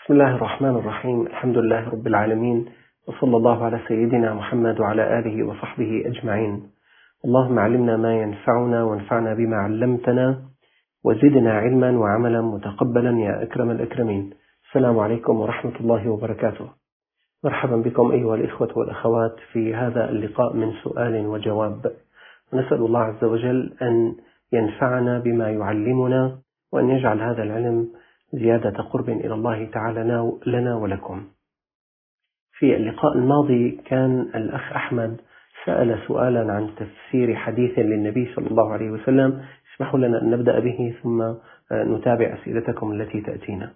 بسم الله الرحمن الرحيم. الحمد لله رب العالمين، وصلى الله على سيدنا محمد وعلى آله وصحبه أجمعين. اللهم علمنا ما ينفعنا وانفعنا بما علمتنا وزدنا علما وعملا متقبلا يا أكرم الأكرمين. السلام عليكم ورحمة الله وبركاته. مرحبا بكم أيها الإخوة والأخوات في هذا اللقاء من سؤال وجواب، ونسأل الله عز وجل أن ينفعنا بما يعلمنا وأن يجعل هذا العلم زيادة قرب إلى الله تعالى لنا ولكم. في اللقاء الماضي كان الأخ أحمد سأل سؤالا عن تفسير حديث للنبي صلى الله عليه وسلم. اسمحوا لنا أن نبدأ به ثم نتابع أسئلتكم التي تأتينا.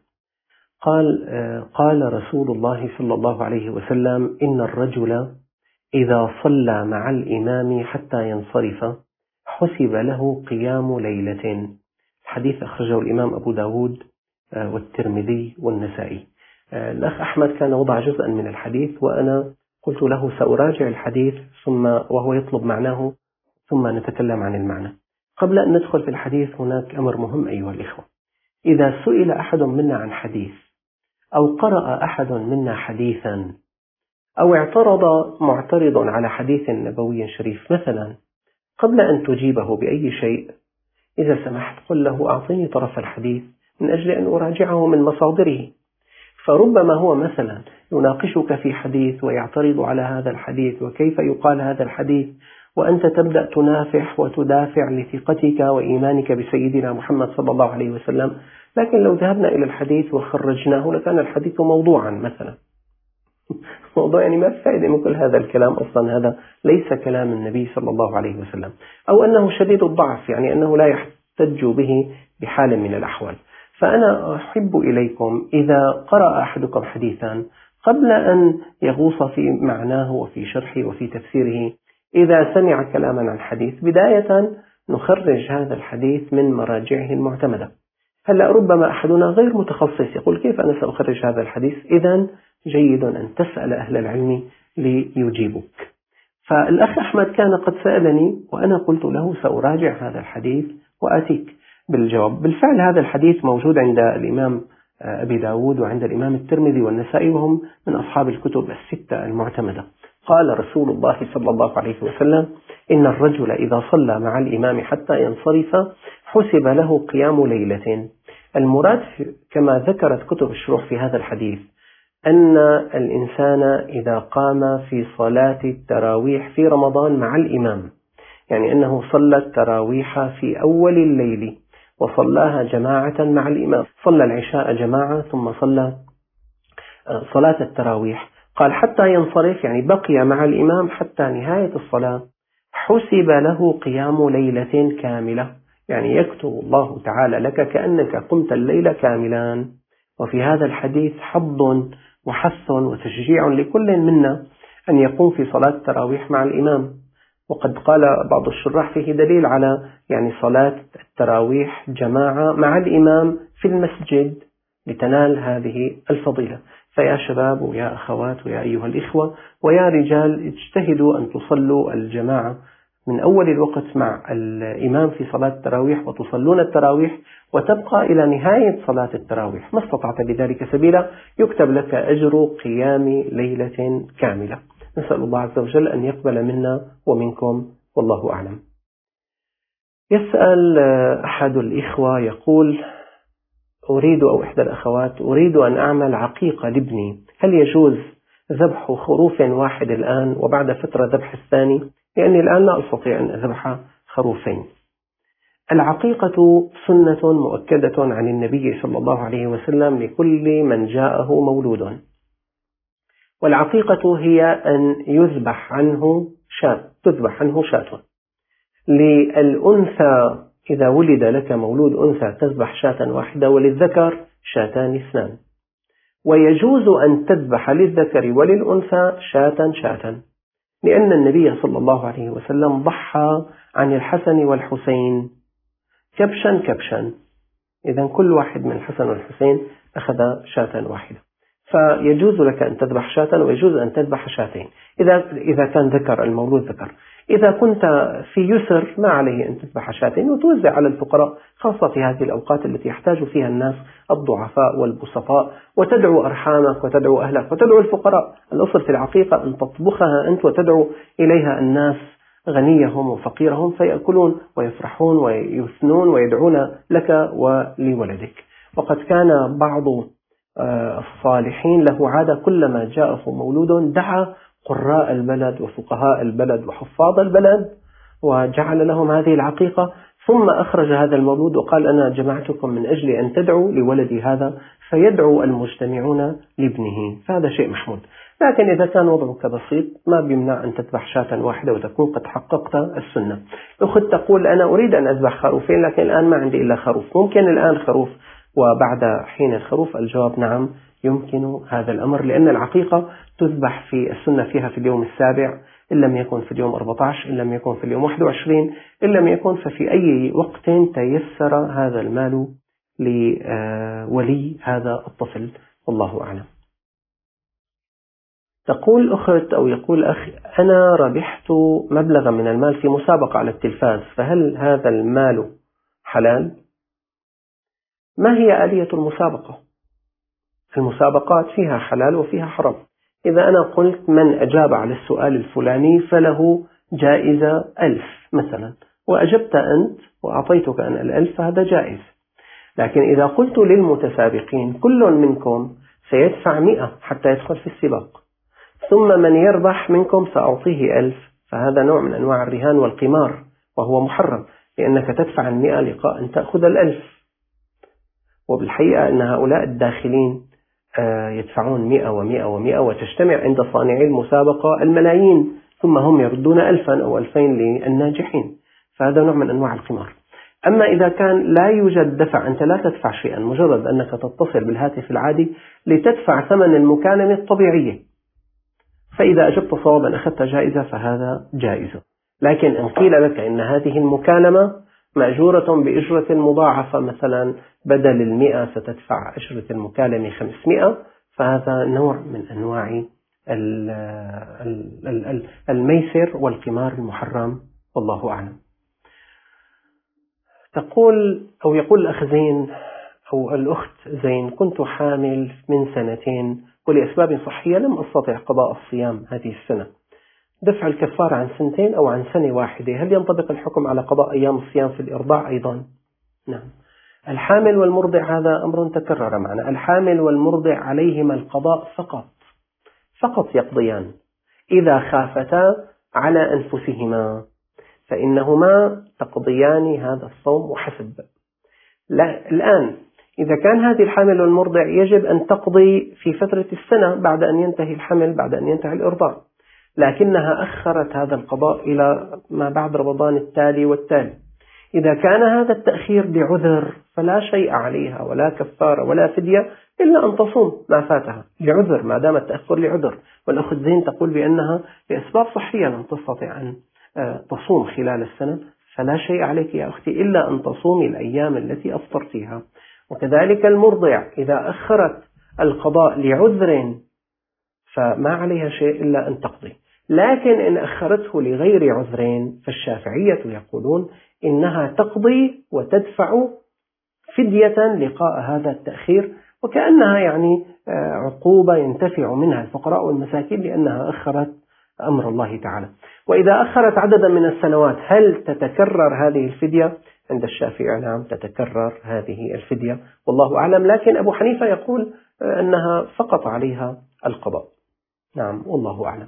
قال رسول الله صلى الله عليه وسلم: إن الرجل إذا صلى مع الإمام حتى ينصرف حسب له قيام ليلة. الحديث أخرجه الإمام أبو داود والترمذي والنسائي. الأخ أحمد كان وضع جزءا من الحديث، وأنا قلت له سأراجع الحديث وهو يطلب معناه ثم نتكلم عن المعنى. قبل أن ندخل في الحديث هناك أمر مهم أيها الإخوة. إذا سئل أحد منا عن حديث أو قرأ أحد منا حديثا أو اعترض معترض على حديث نبوي شريف مثلا، قبل أن تجيبه بأي شيء إذا سمحت قل له: أعطيني طرف الحديث من أجل أن أراجعه من مصادره. فربما هو مثلا يناقشك في حديث ويعترض على هذا الحديث وكيف يقال هذا الحديث، وأنت تبدأ تنافح وتدافع لثقتك وإيمانك بسيدنا محمد صلى الله عليه وسلم، لكن لو ذهبنا إلى الحديث وخرجناه لكان الحديث موضوعا مثلا. موضوع يعني ما في فائدة من كل هذا الكلام، أصلا هذا ليس كلام النبي صلى الله عليه وسلم، أو أنه شديد الضعف، يعني أنه لا يحتج به بحال من الأحوال. فأنا أحب إليكم إذا قرأ أحدكم حديثا قبل أن يغوص في معناه وفي شرحه وفي تفسيره، إذا سمع كلاما عن حديث بداية نخرج هذا الحديث من مراجعه المعتمدة. هلأ ربما أحدنا غير متخصص يقول: كيف أنا سأخرج هذا الحديث؟ إذن جيد أن تسأل أهل العلم ليجيبك. فالأخ أحمد كان قد سألني وأنا قلت له سأراجع هذا الحديث وآتيك بالجواب. بالفعل هذا الحديث موجود عند الإمام أبي داود وعند الإمام الترمذي والنسائي، وهم من أصحاب الكتب الستة المعتمدة. قال رسول الله صلى الله عليه وسلم: إن الرجل إذا صلى مع الإمام حتى ينصرف حسب له قيام ليلة. المراد كما ذكرت كتب الشروح في هذا الحديث أن الإنسان إذا قام في صلاة التراويح في رمضان مع الإمام، يعني أنه صلى التراويح في أول الليل وصلاها جماعة مع الإمام، صلى العشاء جماعة ثم صلى صلاة التراويح، قال حتى ينصرف، يعني بقي مع الإمام حتى نهاية الصلاة، حسب له قيام ليلة كاملة، يعني يكتب الله تعالى لك كأنك قمت الليل كاملا. وفي هذا الحديث حظ وحث وتشجيع لكل منا أن يقوم في صلاة التراويح مع الإمام. وقد قال بعض الشراح فيه دليل على يعني صلاة التراويح جماعة مع الإمام في المسجد لتنال هذه الفضيلة. فيا شباب ويا أخوات ويا أيها الإخوة ويا رجال، اجتهدوا أن تصلوا الجماعة من أول الوقت مع الإمام في صلاة التراويح، وتصلون التراويح وتبقى إلى نهاية صلاة التراويح. ما استطعت بذلك سبيلا يكتب لك أجر قيام ليلة كاملة. نسأل الله عز وجل أن يقبل منا ومنكم، والله أعلم. يسأل أحد الإخوة يقول: أو إحدى الأخوات أريد أن أعمل عقيقة لابني، هل يجوز ذبح خروف واحد الآن وبعد فترة ذبح الثاني؟ لأني الآن لا أستطيع أن أذبح خروفين. العقيقة سنة مؤكدة عن النبي صلى الله عليه وسلم لكل من جاءه مولود، والعقيقة هي أن يذبح عنه شاة. للأنثى إذا ولد لك مولود أنثى تذبح شاة واحدة، وللذكر شاتان اثنان، ويجوز أن تذبح للذكر وللأنثى شاة، لأن النبي صلى الله عليه وسلم ضحى عن الحسن والحسين كبشا، إذن كل واحد من الحسن والحسين أخذ شاة واحدة، فيجوز لك أن تذبح شاة ويجوز أن تذبح شاتين إذا كان ذكر المولود ذكر. إذا كنت في يسر ما عليه أن تذبح شاتين وتوزع على الفقراء، خاصة في هذه الأوقات التي يحتاج فيها الناس الضعفاء والبسطاء، وتدعو أرحامك وتدعو أهلك وتدعو الفقراء. الأصل في العقيقة أن تطبخها أنت وتدعو إليها الناس غنيهم وفقيرهم فيأكلون ويفرحون ويثنون ويدعون لك ولولدك. وقد كان بعض الصالحين له عادة كلما جاءه مولود دعا قراء البلد وفقهاء البلد وحفاظ البلد وجعل لهم هذه العقيقة، ثم أخرج هذا المولود وقال أنا جمعتكم من أجل أن تدعوا لولدي هذا، فيدعو المجتمعون لابنه، فهذا شيء محمود. لكن إذا كان وضعك بسيط ما بيمنع أن تذبح شاة واحدة وتكون قد حققت السنة. الأخت تقول أنا أريد أن أذبح خروفين لكن الآن ما عندي إلا خروف، ممكن الآن خروف وبعد حين الخروف؟ الجواب نعم يمكن هذا الأمر، لأن العقيقة تذبح في السنة فيها في اليوم 7 إن لم يكن في اليوم 14 إن لم يكن في اليوم 21 إن لم يكن ففي أي وقت تيسر هذا المال لولي هذا الطفل، والله أعلم. تقول أخت أو يقول أخ أنا ربحت مبلغا من المال في مسابقة على التلفاز، فهل هذا المال حلال؟ ما هي آلية المسابقة؟ المسابقات فيها حلال وفيها حرام. إذا أنا قلت من أجاب على السؤال الفلاني فله جائزة 1000 مثلا، وأجبت أنت وأعطيتك أنا 1000 فهذا جائز. لكن إذا قلت للمتسابقين كل منكم سيدفع 100 حتى يدخل في السباق، ثم من يربح منكم سأعطيه 1000، فهذا نوع من أنواع الرهان والقمار وهو محرم، لأنك تدفع 100 لقاء أن تأخذ 1000. وبالحقيقة أن هؤلاء الداخلين يدفعون 100 و100 و100 وتجتمع عند صانعي المسابقة الملايين، ثم هم يردون 1000 أو 2000 للناجحين، فهذا نوع من أنواع القمار. أما إذا كان لا يوجد دفع، أنت لا تدفع شيئا، مجرد أنك تتصل بالهاتف العادي لتدفع ثمن المكالمة الطبيعية، فإذا أجبت صوابا أخذت جائزة فهذا جائزة. لكن إن قيل لك إن هذه المكالمة مأجورة بأجرة مضاعفة، مثلا بدل 100 ستدفع أجرة المكالمة 500، فهذا نوع من أنواع الميسر والقمار المحرم، والله أعلم. تقول أو يقول الأخ زين أو الأخت زين كنت حامل من 2 ولأسباب صحية لم أستطع قضاء الصيام هذه السنة، دفع الكفارة عن 2 أو عن 1 واحدة، هل ينطبق الحكم على قضاء أيام الصيام في الإرضاع أيضا؟ نعم. الحامل والمرضع هذا أمر تكرر معنا، الحامل والمرضع عليهما القضاء فقط يقضيان إذا خافتا على أنفسهما فإنهما تقضيان هذا الصوم وحسب. الآن إذا كان هذه الحامل والمرضع يجب أن تقضي في فترة السنة بعد أن ينتهي الحمل، بعد أن ينتهي الإرضاع، لكنها أخرت هذا القضاء إلى ما بعد رمضان التالي والتالي. إذا كان هذا التأخير بعذر فلا شيء عليها ولا كفارة ولا فدية إلا أن تصوم ما فاتها لعذر، ما دام التأخر لعذر. والأخت زين تقول بأنها لأسباب صحية لم تستطع أن تصوم خلال السنة، فلا شيء عليك يا أختي إلا أن تصومي الأيام التي أفطرتيها. وكذلك المرضع إذا أخرت القضاء لعذر فما عليها شيء إلا أن تقضي. لكن إن أخرته لغير عذرين فالشافعية يقولون إنها تقضي وتدفع فدية لقاء هذا التأخير، وكأنها يعني عقوبة ينتفع منها الفقراء والمساكين لأنها أخرت أمر الله تعالى. وإذا أخرت عددا من السنوات هل تتكرر هذه الفدية؟ عند الشافعي نعم تتكرر هذه الفدية، والله أعلم. لكن أبو حنيفة يقول أنها فقط عليها القضاء، نعم والله أعلم.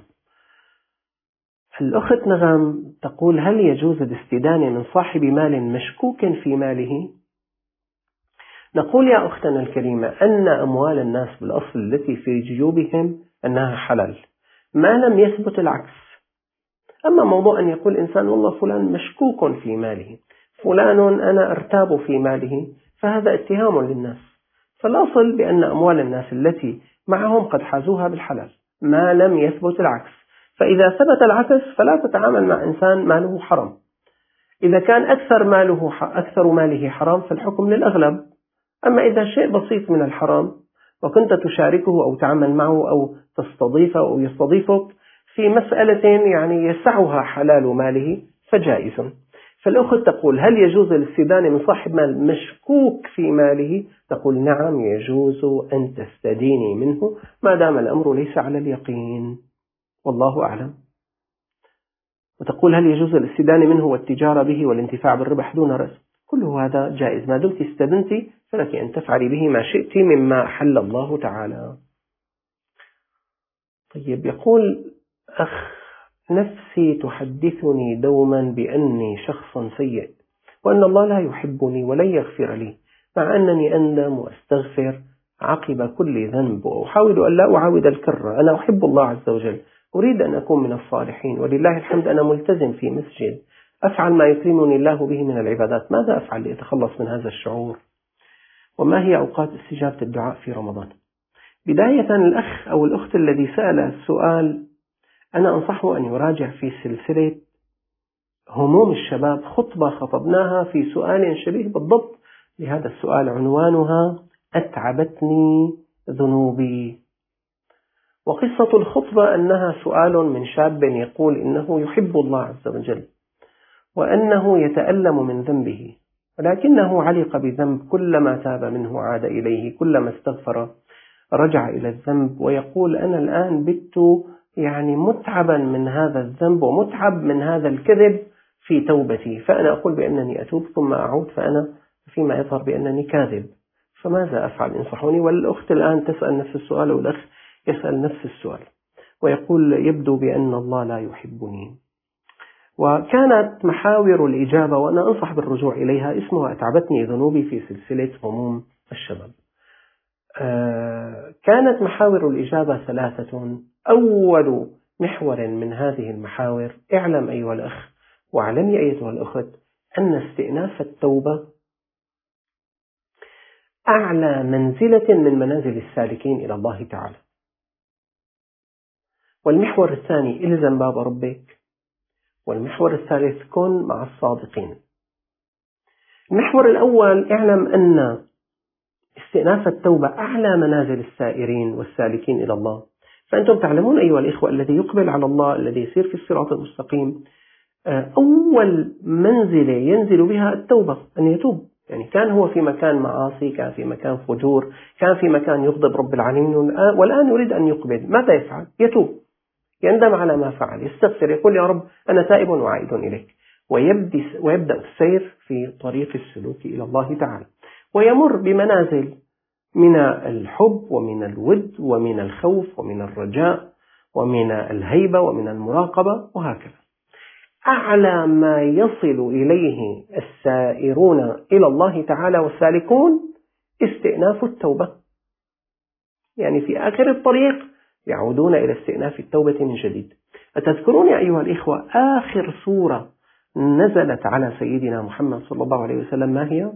الأخت نغم تقول هل يجوز الاستدانة من صاحب مال مشكوك في ماله؟ نقول يا أختنا الكريمة أن أموال الناس بالأصل التي في جيوبهم أنها حلال ما لم يثبت العكس. أما موضوع أن يقول إنسان والله فلان مشكوك في ماله، فلان أنا أرتاب في ماله، فهذا اتهام للناس. فالأصل بأن أموال الناس التي معهم قد حازوها بالحلال ما لم يثبت العكس، فإذا ثبت العكس فلا تتعامل مع إنسان ماله حرام. إذا كان أكثر ماله حرام فالحكم للأغلب. أما إذا شيء بسيط من الحرام وكنت تشاركه أو تعمل معه أو تستضيفه أو يستضيفك في مسألة يعني يسعها حلال ماله فجائز. فالأخت تقول: هل يجوز الاستدانة من صاحب مال مشكوك في ماله؟ تقول: نعم، يجوز أن تستديني منه ما دام الأمر ليس على اليقين، والله أعلم. وتقول: هل يجوز الاستدانة منه والتجارة به والانتفاع بالربح دون رأس؟ كل هذا جائز ما دمت استدنت، فلك أن تفعلي به ما شئت مما أحل الله تعالى. طيب، يقول أخ: نفسي تحدثني دوما بأني شخص سيء وأن الله لا يحبني ولن يغفر لي، مع أنني أندم وأستغفر عقب كل ذنب وأحاول أن لا أعاود الكرة. أنا أحب الله عز وجل، أريد أن أكون من الصالحين، ولله الحمد أنا ملتزم في مسجد، أفعل ما يكرمني الله به من العبادات. ماذا أفعل لأتخلص من هذا الشعور؟ وما هي أوقات استجابة الدعاء في رمضان؟ بداية، الأخ أو الأخت الذي سأل السؤال أنا أنصحه أن يراجع في سلسلة هموم الشباب، خطبة خطبناها في سؤال شبيه بالضبط لهذا السؤال، عنوانها أتعبتني ذنوبي. وقصة الخطبة أنها سؤال من شاب يقول إنه يحب الله عز وجل وأنه يتألم من ذنبه، ولكنه علق بذنب، كلما تاب منه عاد إليه، كلما استغفر رجع إلى الذنب، ويقول: أنا الآن بت يعني متعبا من هذا الذنب ومتعب من هذا الكذب في توبتي، فأنا أقول بأنني أتوب ثم أعود، فأنا فيما يظهر بأنني كاذب، فماذا أفعل؟ انصحوني. والأخت الآن تسأل نفس السؤال والأخ يسأل نفس السؤال ويقول: يبدو بأن الله لا يحبني. وكانت محاور الإجابة، وأنا أنصح بالرجوع إليها، اسمها أتعبتني ذنوبي في سلسلة هموم الشباب. كانت محاور الإجابة 3. أول محور من هذه المحاور: اعلم أيها الأخ واعلمي أيتها الأخت أن استئناف التوبة أعلى منزلة من منازل السالكين إلى الله تعالى. والمحور الثاني: إلزم باب ربك. والمحور الثالث: كن مع الصادقين. المحور الأول: اعلم أن استئناف التوبة أعلى منازل السائرين والسالكين إلى الله. فأنتم تعلمون أيها الإخوة، الذي يقبل على الله، الذي يسير في الصراط المستقيم، أول منزلة ينزل بها التوبة، أن يتوب. يعني كان هو في مكان معاصي، كان في مكان فجور، كان في مكان يغضب رب العالمين، والآن يريد أن يقبل. ماذا يفعل؟ يتوب، يندم على ما فعل، يستغفر، يقول: يا رب أنا تائب وعائد إليك، ويبدأ السير في طريق السلوك إلى الله تعالى، ويمر بمنازل من الحب ومن الود ومن الخوف ومن الرجاء ومن الهيبة ومن المراقبة وهكذا. أعلى ما يصل إليه السائرون إلى الله تعالى والسالكون استئناف التوبة، يعني في آخر الطريق يعودون إلى استئناف التوبة من جديد. أتذكرون يا أيها الإخوة آخر سورة نزلت على سيدنا محمد صلى الله عليه وسلم ما هي؟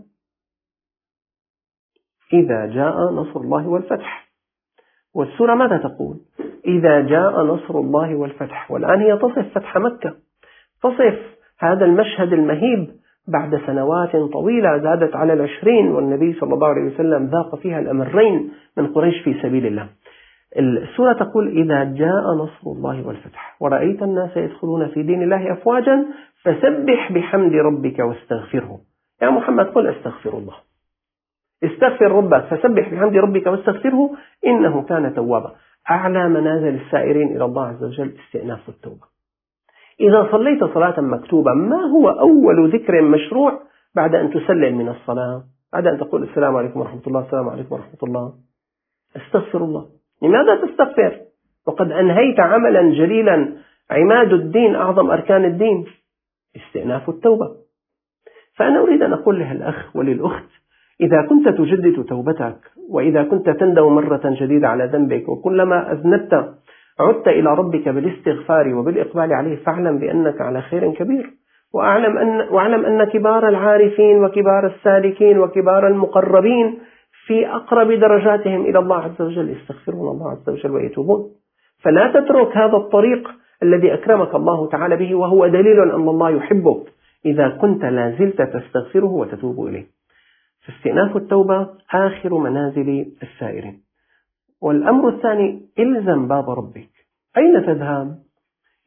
إذا جاء نصر الله والفتح. والسورة ماذا تقول؟ إذا جاء نصر الله والفتح. والآن هي تصف فتح مكة، تصف هذا المشهد المهيب بعد سنوات طويلة زادت على 20، والنبي صلى الله عليه وسلم ذاق فيها الأمرين من قريش في سبيل الله. السورة تقول: إذا جاء نصر الله والفتح ورأيت الناس يدخلون في دين الله أفواجا فسبح بحمد ربك واستغفره. يا محمد قل: استغفر الله، استغفر ربك، فسبح بحمد ربك واستغفره إنه كان توابا. أعلى منازل السائرين إلى الله عز وجل استئناف التوبة. إذا صليت صلاة مكتوبة، ما هو أول ذكر مشروع بعد أن تسلم من الصلاة؟ بعد أن تقول: السلام عليكم ورحمة الله، السلام عليكم ورحمة الله، استغفر الله. لماذا تستغفر وقد أنهيت عملا جليلا، عماد الدين، أعظم أركان الدين، استئناف التوبة. فأنا أريد أن أقول له الأخ وللأخت: إذا كنت تجدد توبتك، وإذا كنت تندم مرة جديدة على ذنبك، وكلما أذنبت عدت إلى ربك بالاستغفار وبالإقبال عليه، فاعلم بأنك على خير كبير. واعلم أن كبار العارفين وكبار السالكين وكبار المقربين في أقرب درجاتهم إلى الله عز وجل يستغفرون الله عز وجل ويتوبون. فلا تترك هذا الطريق الذي أكرمك الله تعالى به، وهو دليل أن الله يحبك إذا كنت لازلت تستغفره وتتوب إليه. فاستئناف التوبة آخر منازل السائرين. والأمر الثاني: إلزم باب ربك. أين تذهب؟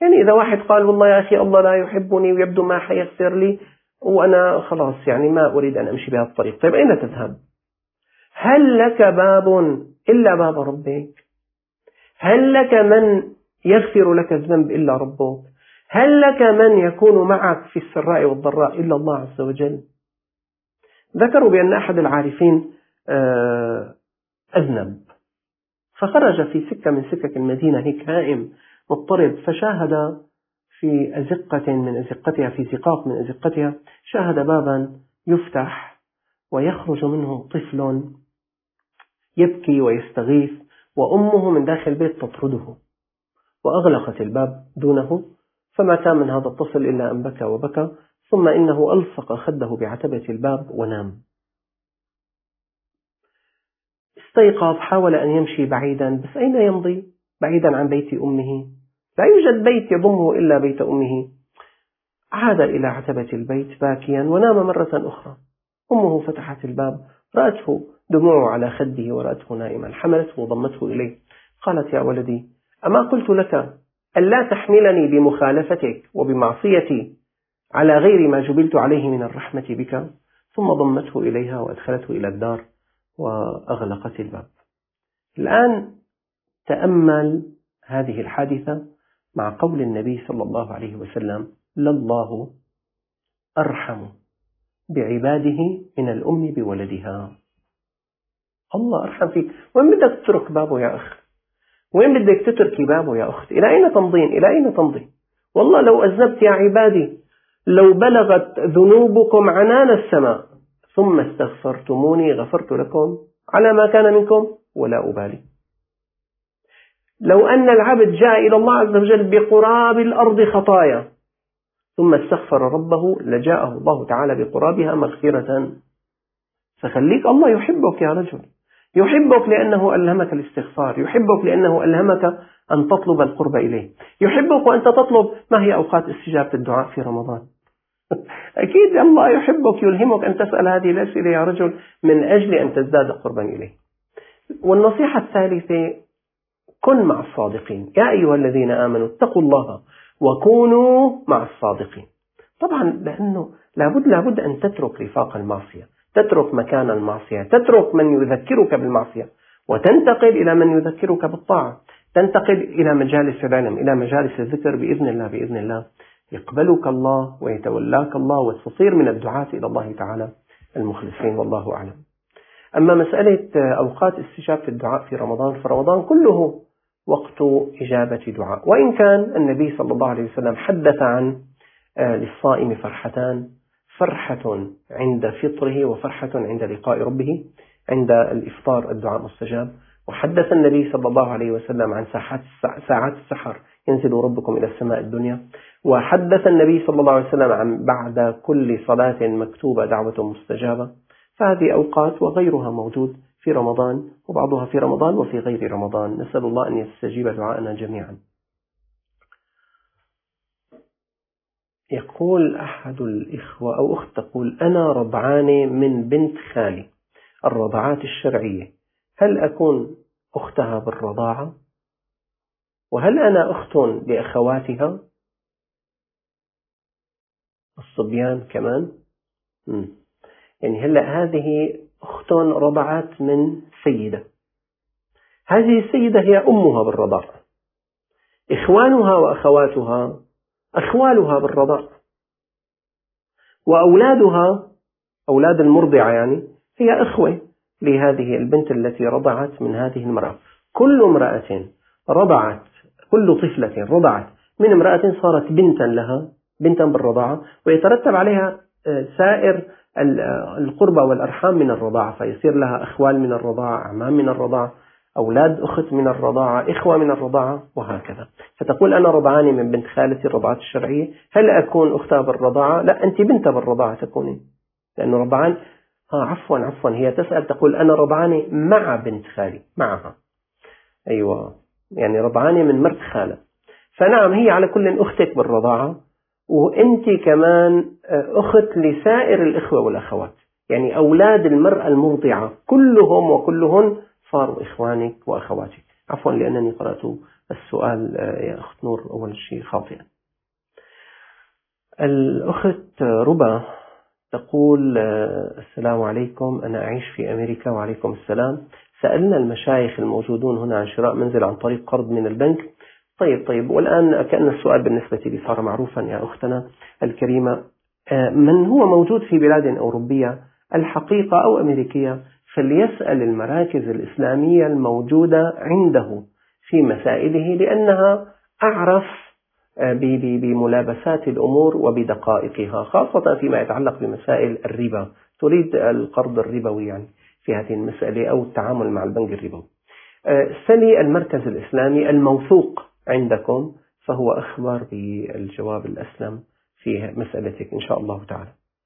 يعني إذا واحد قال والله يا أخي الله لا يحبني ويبدو ما حيغفر لي وأنا خلاص يعني ما أريد أن أمشي بهذا الطريق، طيب أين تذهب؟ هل لك باب إلا باب ربك؟ هل لك من يغفر لك الذنب إلا ربك؟ هل لك من يكون معك في السراء والضراء إلا الله عز وجل؟ ذكروا بأن أحد العارفين أذنب، فخرج في سكة من سكك المدينة هيك هائم مضطرب، فشاهد في أزقة من أزقتها، في زقاق من أزقتها، شاهد بابا يفتح ويخرج منه طفل يبكي ويستغيث، وأمه من داخل البيت تطرده، وأغلقت الباب دونه، فما كان من هذا الطفل إلا أن بكى وبكى، ثم إنه ألصق خده بعتبة الباب ونام. استيقظ، حاول أن يمشي بعيدا، بس أين يمضي بعيدا عن بيت أمه؟ لا يوجد بيت يضمه إلا بيت أمه. عاد إلى عتبة البيت باكيا ونام مرة أخرى. أمه فتحت الباب، رأته دموعه على خده ورأته نائما، حملته وضمته إليه، قالت: يا ولدي، أما قلت لك ألا تحملني بمخالفتك وبمعصيتي على غير ما جبلت عليه من الرحمة بك؟ ثم ضمته إليها وأدخلته إلى الدار وأغلقت الباب. الآن تأمل هذه الحادثة مع قول النبي صلى الله عليه وسلم: لله أرحم بعباده من الأم بولدها. الله أرحم فيك. وين بدك تترك بابه يا أخ؟ وين بدك تتركي بابه يا أخت؟ إلى أين تمضين؟ إلى أين تمضي؟ والله لو أذنبت يا عبادي، لو بلغت ذنوبكم عنان السماء ثم استغفرتموني غفرت لكم على ما كان منكم ولا أبالي. لو أن العبد جاء إلى الله عز وجل بقراب الأرض خطايا ثم استغفر ربه لجاءه الله تعالى بقرابها مغفرة. فخليك، الله يحبك يا رجل، يحبك لأنه ألهمك الاستغفار، يحبك لأنه ألهمك أن تطلب القرب إليه، يحبك وأنت تطلب ما هي أوقات استجابة الدعاء في رمضان. أكيد الله يحبك، يلهمك أن تسأل هذه الأسئلة يا رجل من أجل أن تزداد قربا إليه. والنصيحة الثالثة: كن مع الصادقين. يا أيها الذين آمنوا اتقوا الله وكونوا مع الصادقين. طبعا لأنه لابد أن تترك رفاق المعصية، تترك مكان المعصية، تترك من يذكرك بالمعصية، وتنتقل إلى من يذكرك بالطاعة، تنتقل إلى مجالس العلم، إلى مجالس الذكر. بإذن الله يقبلك الله ويتولاك الله وتصير من الدعاة إلى الله تعالى المخلصين، والله أعلم. أما مسألة أوقات استجابة الدعاء في رمضان، فرمضان كله وقت إجابة دعاء، وإن كان النبي صلى الله عليه وسلم حدث عن للصائم فرحتان: فرحة عند فطره وفرحة عند لقاء ربه. عند الإفطار الدعاء مستجاب. وحدث النبي صلى الله عليه وسلم عن ساعات السحر ينزل ربكم إلى السماء الدنيا. وحدث النبي صلى الله عليه وسلم عن بعد كل صلاة مكتوبة دعوة مستجابة. فهذه أوقات وغيرها موجود في رمضان، وبعضها في رمضان وفي غير رمضان. نسأل الله أن يستجيب دعاءنا جميعا. يقول أحد الإخوة أو أخت تقول: أنا رضعانة من بنت خالي الرضعات الشرعية، هل أكون أختها بالرضاعة؟ وهل أنا أخت لأخواتها الصبيان كمان؟ يعني هلأ هذه أخت رضعت من سيدة، هذه السيدة هي أمها بالرضاعة، إخوانها وأخواتها أخوالها بالرضاعة، وأولادها أولاد المرضعة يعني هي أخوة لهذه البنت التي رضعت من هذه المرأة. كل امرأة رضعت، كل طفلة رضعت من امرأة صارت بنتا لها، بنتا بالرضاعة، ويترتب عليها سائر القربى والأرحام من الرضاعة، فيصير لها أخوال من الرضاعة، أعمام من الرضاعة، أولاد أخت من الرضاعة، إخوة من الرضاعة، وهكذا. فتقول: أنا رضعاني من بنت خالتي الرضاعة الشرعية، هل أكون أختها بالرضاعة؟ لا، أنت بنتها بالرضاعة تكوني، لأنه رضعان. عفوا هي تسأل تقول: أنا رضعاني مع بنت خالي، معها، أيوة، يعني رضعاني من مرت خالة. فنعم، هي على كل أختك بالرضاعة، وأنت كمان أخت لسائر الإخوة والأخوات، يعني أولاد المرأة المرضعة كلهم وكلهن صاروا إخوانك وأخواتك. عفوا لأنني قرأت السؤال يا أخت نور أول شيء خاطئا. الأخت ربا تقول السلام عليكم، أنا أعيش في أمريكا. وعليكم السلام. سألنا المشايخ الموجودون هنا عن شراء منزل عن طريق قرض من البنك. طيب، والآن كأن السؤال بالنسبة لي صار معروفا يا أختنا الكريمة. من هو موجود في بلاد أوروبية الحقيقة أو أمريكية فليسأل المراكز الإسلامية الموجودة عنده في مسائله، لأنها أعرف بملابسات الأمور وبدقائقها، خاصة فيما يتعلق بمسائل الربا. تريد القرض الربوي يعني في هذه المسألة أو التعامل مع البنك الربوي. سلي المركز الإسلامي الموثوق عندكم، فهو أخبر بالجواب الأسلم في مسألتك إن شاء الله تعالى.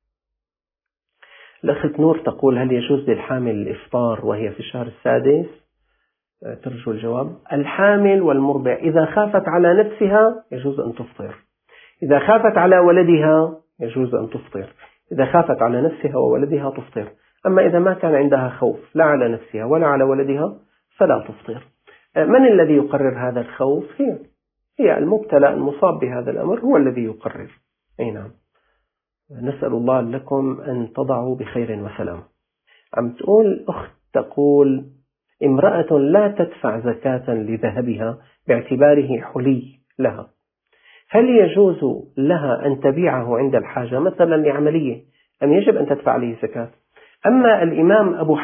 الأخت نور تقول هل يجوز للحامل الإفطار وهي في الشهر السادس؟ ترجو الجواب. الحامل والمرضع إذا خافت على نفسها يجوز أن تفطر، إذا خافت على ولدها يجوز أن تفطر، إذا خافت على نفسها وولدها تفطر. أما إذا ما كان عندها خوف لا على نفسها ولا على ولدها فلا تفطر. من الذي يقرر هذا الخوف؟ هي المبتلى المصاب بهذا الأمر هو الذي يقرر. أي نعم. نسأل الله لكم أن تضعوا بخير وسلام. عم تقول أخت تقول امرأة لا تدفع زكاة لذهبها باعتباره حلي لها، هل يجوز لها أن تبيعه عند الحاجة مثلا لعملية أم يجب أن تدفع عليه زكاة؟ أما الإمام أبو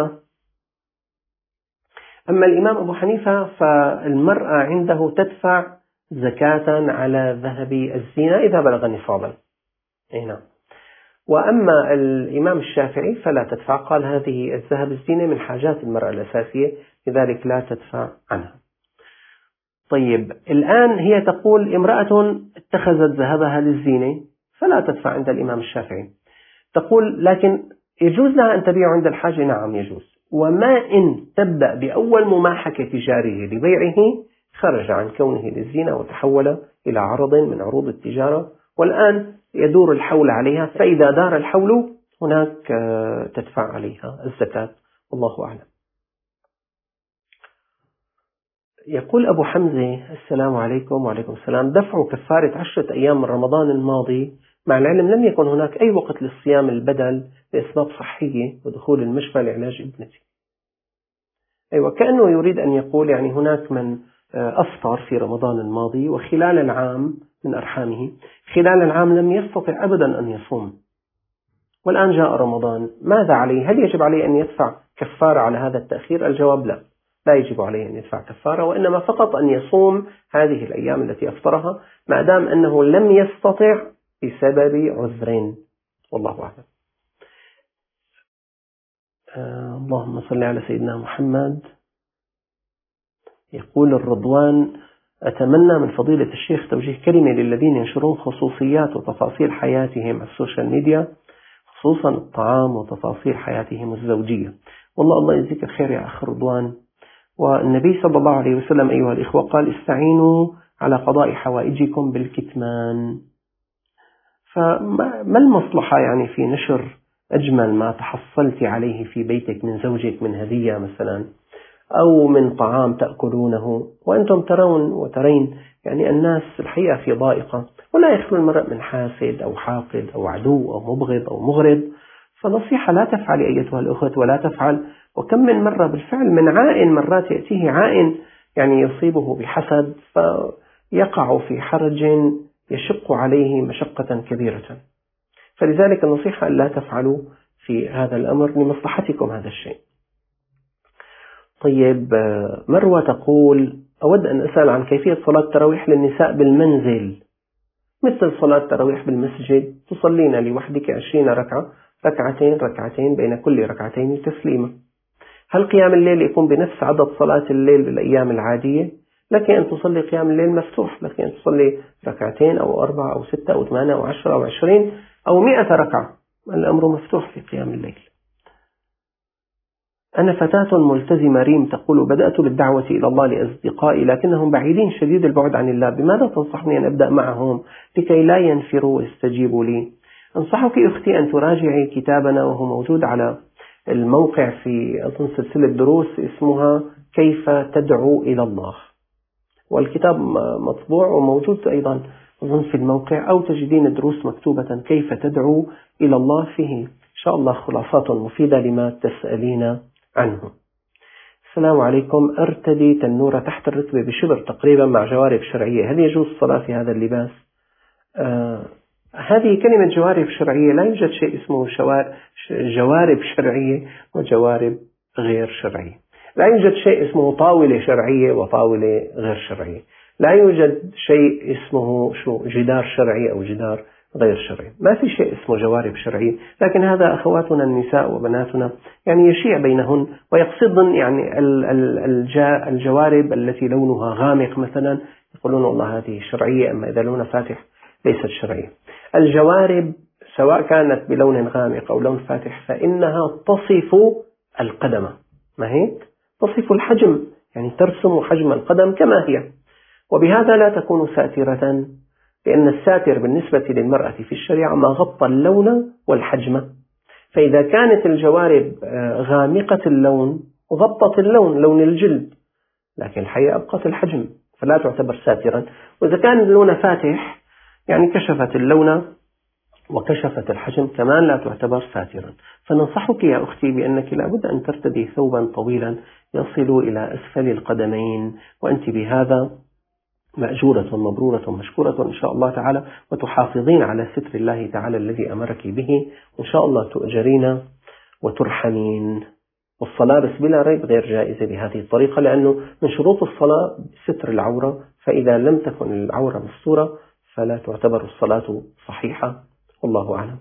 حنيفة فالمرأة عنده تدفع زكاة على ذهب الزينة إذا بلغ نصابا. نعم. وأما الإمام الشافعي فلا تدفع، قال هذه الذهب الزينة من حاجات المرأة الأساسية، لذلك لا تدفع عنها. طيب، الآن هي تقول امرأة اتخذت ذهبها للزينة فلا تدفع عند الإمام الشافعي. تقول لكن يجوز لها أن تبيع عند الحاجة. نعم يجوز. وما إن تبدأ بأول مماحكة تجاريه لبيعه خرج عن كونه للزينة وتحول إلى عرض من عروض التجارة، والآن يدور الحول عليها، فإذا دار الحول هناك تدفع عليها الزكاة، والله أعلم. يقول أبو حمزة السلام عليكم. وعليكم السلام. دفع كفارة 10 أيام من رمضان الماضي، مع العلم لم يكن هناك أي وقت للصيام البدل لأسباب صحية ودخول المشفى لعلاج ابنتي. أيوة، كأنه يريد أن يقول يعني هناك من أفطر في رمضان الماضي وخلال العام من أرحامه خلال العام لم يستطع أبدا أن يصوم، والآن جاء رمضان، ماذا عليه؟ هل يجب عليه أن يدفع كفارة على هذا التأخير؟ الجواب لا يجب عليه أن يدفع كفارة، وإنما فقط أن يصوم هذه الأيام التي أفطرها ما دام أنه لم يستطع بسبب عذر، والله أعلم. اللهم صل على سيدنا محمد. يقول الرضوان أتمنى من فضيلة الشيخ توجيه كلمة للذين ينشرون خصوصيات وتفاصيل حياتهم على السوشيال ميديا، خصوصا الطعام وتفاصيل حياتهم الزوجية. والله الله يجزيك الخير يا أخ رضوان. والنبي صلى الله عليه وسلم أيها الإخوة قال استعينوا على قضاء حوائجكم بالكتمان. فما المصلحة يعني في نشر أجمل ما تحصلت عليه في بيتك من زوجك من هدية مثلا أو من طعام تأكلونه وأنتم ترون وترين يعني الناس الحقيقة في ضائقة، ولا يخلو المرء من حاسد أو حاقد أو عدو أو مبغض أو مغرض. فنصيحة لا تفعل أيتها الأخوة ولا تفعل. وكم من مرة بالفعل من عائن مرات يأتيه عائن يعني يصيبه بحسد فيقع في حرج يشق عليه مشقة كبيرة. فلذلك النصيحة لا تفعلوا في هذا الأمر لمصلحتكم هذا الشيء. طيب، مروة تقول أود أن أسأل عن كيفية صلاة التراويح للنساء بالمنزل، مثل صلاة التراويح بالمسجد، تصلين لوحدك 20 ركعة، ركعتين بين كل ركعتين تسليمة. هل قيام الليل يكون بنفس عدد صلاة الليل بالأيام العادية؟ لك أن تصلي قيام الليل مفتوح، لك أن تصلي 2 أو 4 أو 6 أو 8 أو 10 أو 20 أو 100 ركعة، الأمر مفتوح في قيام الليل. أنا فتاة ملتزمة ريم تقول بدأت بالدعوة إلى الله لأصدقائي لكنهم بعيدين شديد البعد عن الله، بماذا تنصحني أن أبدأ معهم لكي لا ينفروا ويستجيبوا لي؟ أنصحك أختي أن تراجعي كتابنا وهو موجود على الموقع في أظن سلسلة دروس اسمها كيف تدعو إلى الله. والكتاب مطبوع وموجود أيضا أظن في الموقع، أو تجدين دروس مكتوبة كيف تدعو إلى الله، فيه إن شاء الله خلاصات مفيدة لما تسألين عنه. السلام عليكم، أرتدي تنورة تحت الركبة بشبر تقريبا مع جوارب شرعية، هل يجوز الصلاة في هذا اللباس؟ هذه كلمة جوارب شرعية، لا يوجد شيء اسمه جوارب شرعية وجوارب غير شرعية. لا يوجد شيء اسمه طاولة شرعية وطاولة غير شرعية. لا يوجد شيء اسمه جدار شرعي أو جدار غير شرعي. ما في شيء اسمه جوارب شرعية، لكن هذا أخواتنا النساء وبناتنا يعني يشيع بينهن ويقصدن يعني الجوارب التي لونها غامق مثلا، يقولون والله هذه شرعية، أما إذا لونها فاتح ليست شرعية. الجوارب سواء كانت بلون غامق أو لون فاتح فإنها تصف القدم، ما هيك؟ تصف الحجم، يعني ترسم حجم القدم كما هي، وبهذا لا تكون ساترة، لأن الساتر بالنسبة للمرأة في الشريعة ما غطى اللون والحجم. فإذا كانت الجوارب غامقة اللون غطت اللون، لون الجلد، لكن الحقيقة أبقت الحجم فلا تعتبر ساترا. وإذا كان اللون فاتح يعني كشفت اللون وكشفت الحجم كمان لا تعتبر ساترا. فننصحك يا أختي بأنك لابد أن ترتدي ثوبا طويلا يصل إلى أسفل القدمين، وأنت بهذا مأجورة مبرورة مشكورة إن شاء الله تعالى، وتحافظين على ستر الله تعالى الذي أمرك به، وإن شاء الله تؤجرين وترحمين. والصلاة بس بلا ريب غير جائزة بهذه الطريقة، لأنه من شروط الصلاة ستر العورة، فإذا لم تكن العورة مستورة فلا تعتبر الصلاة صحيحة، والله أعلم.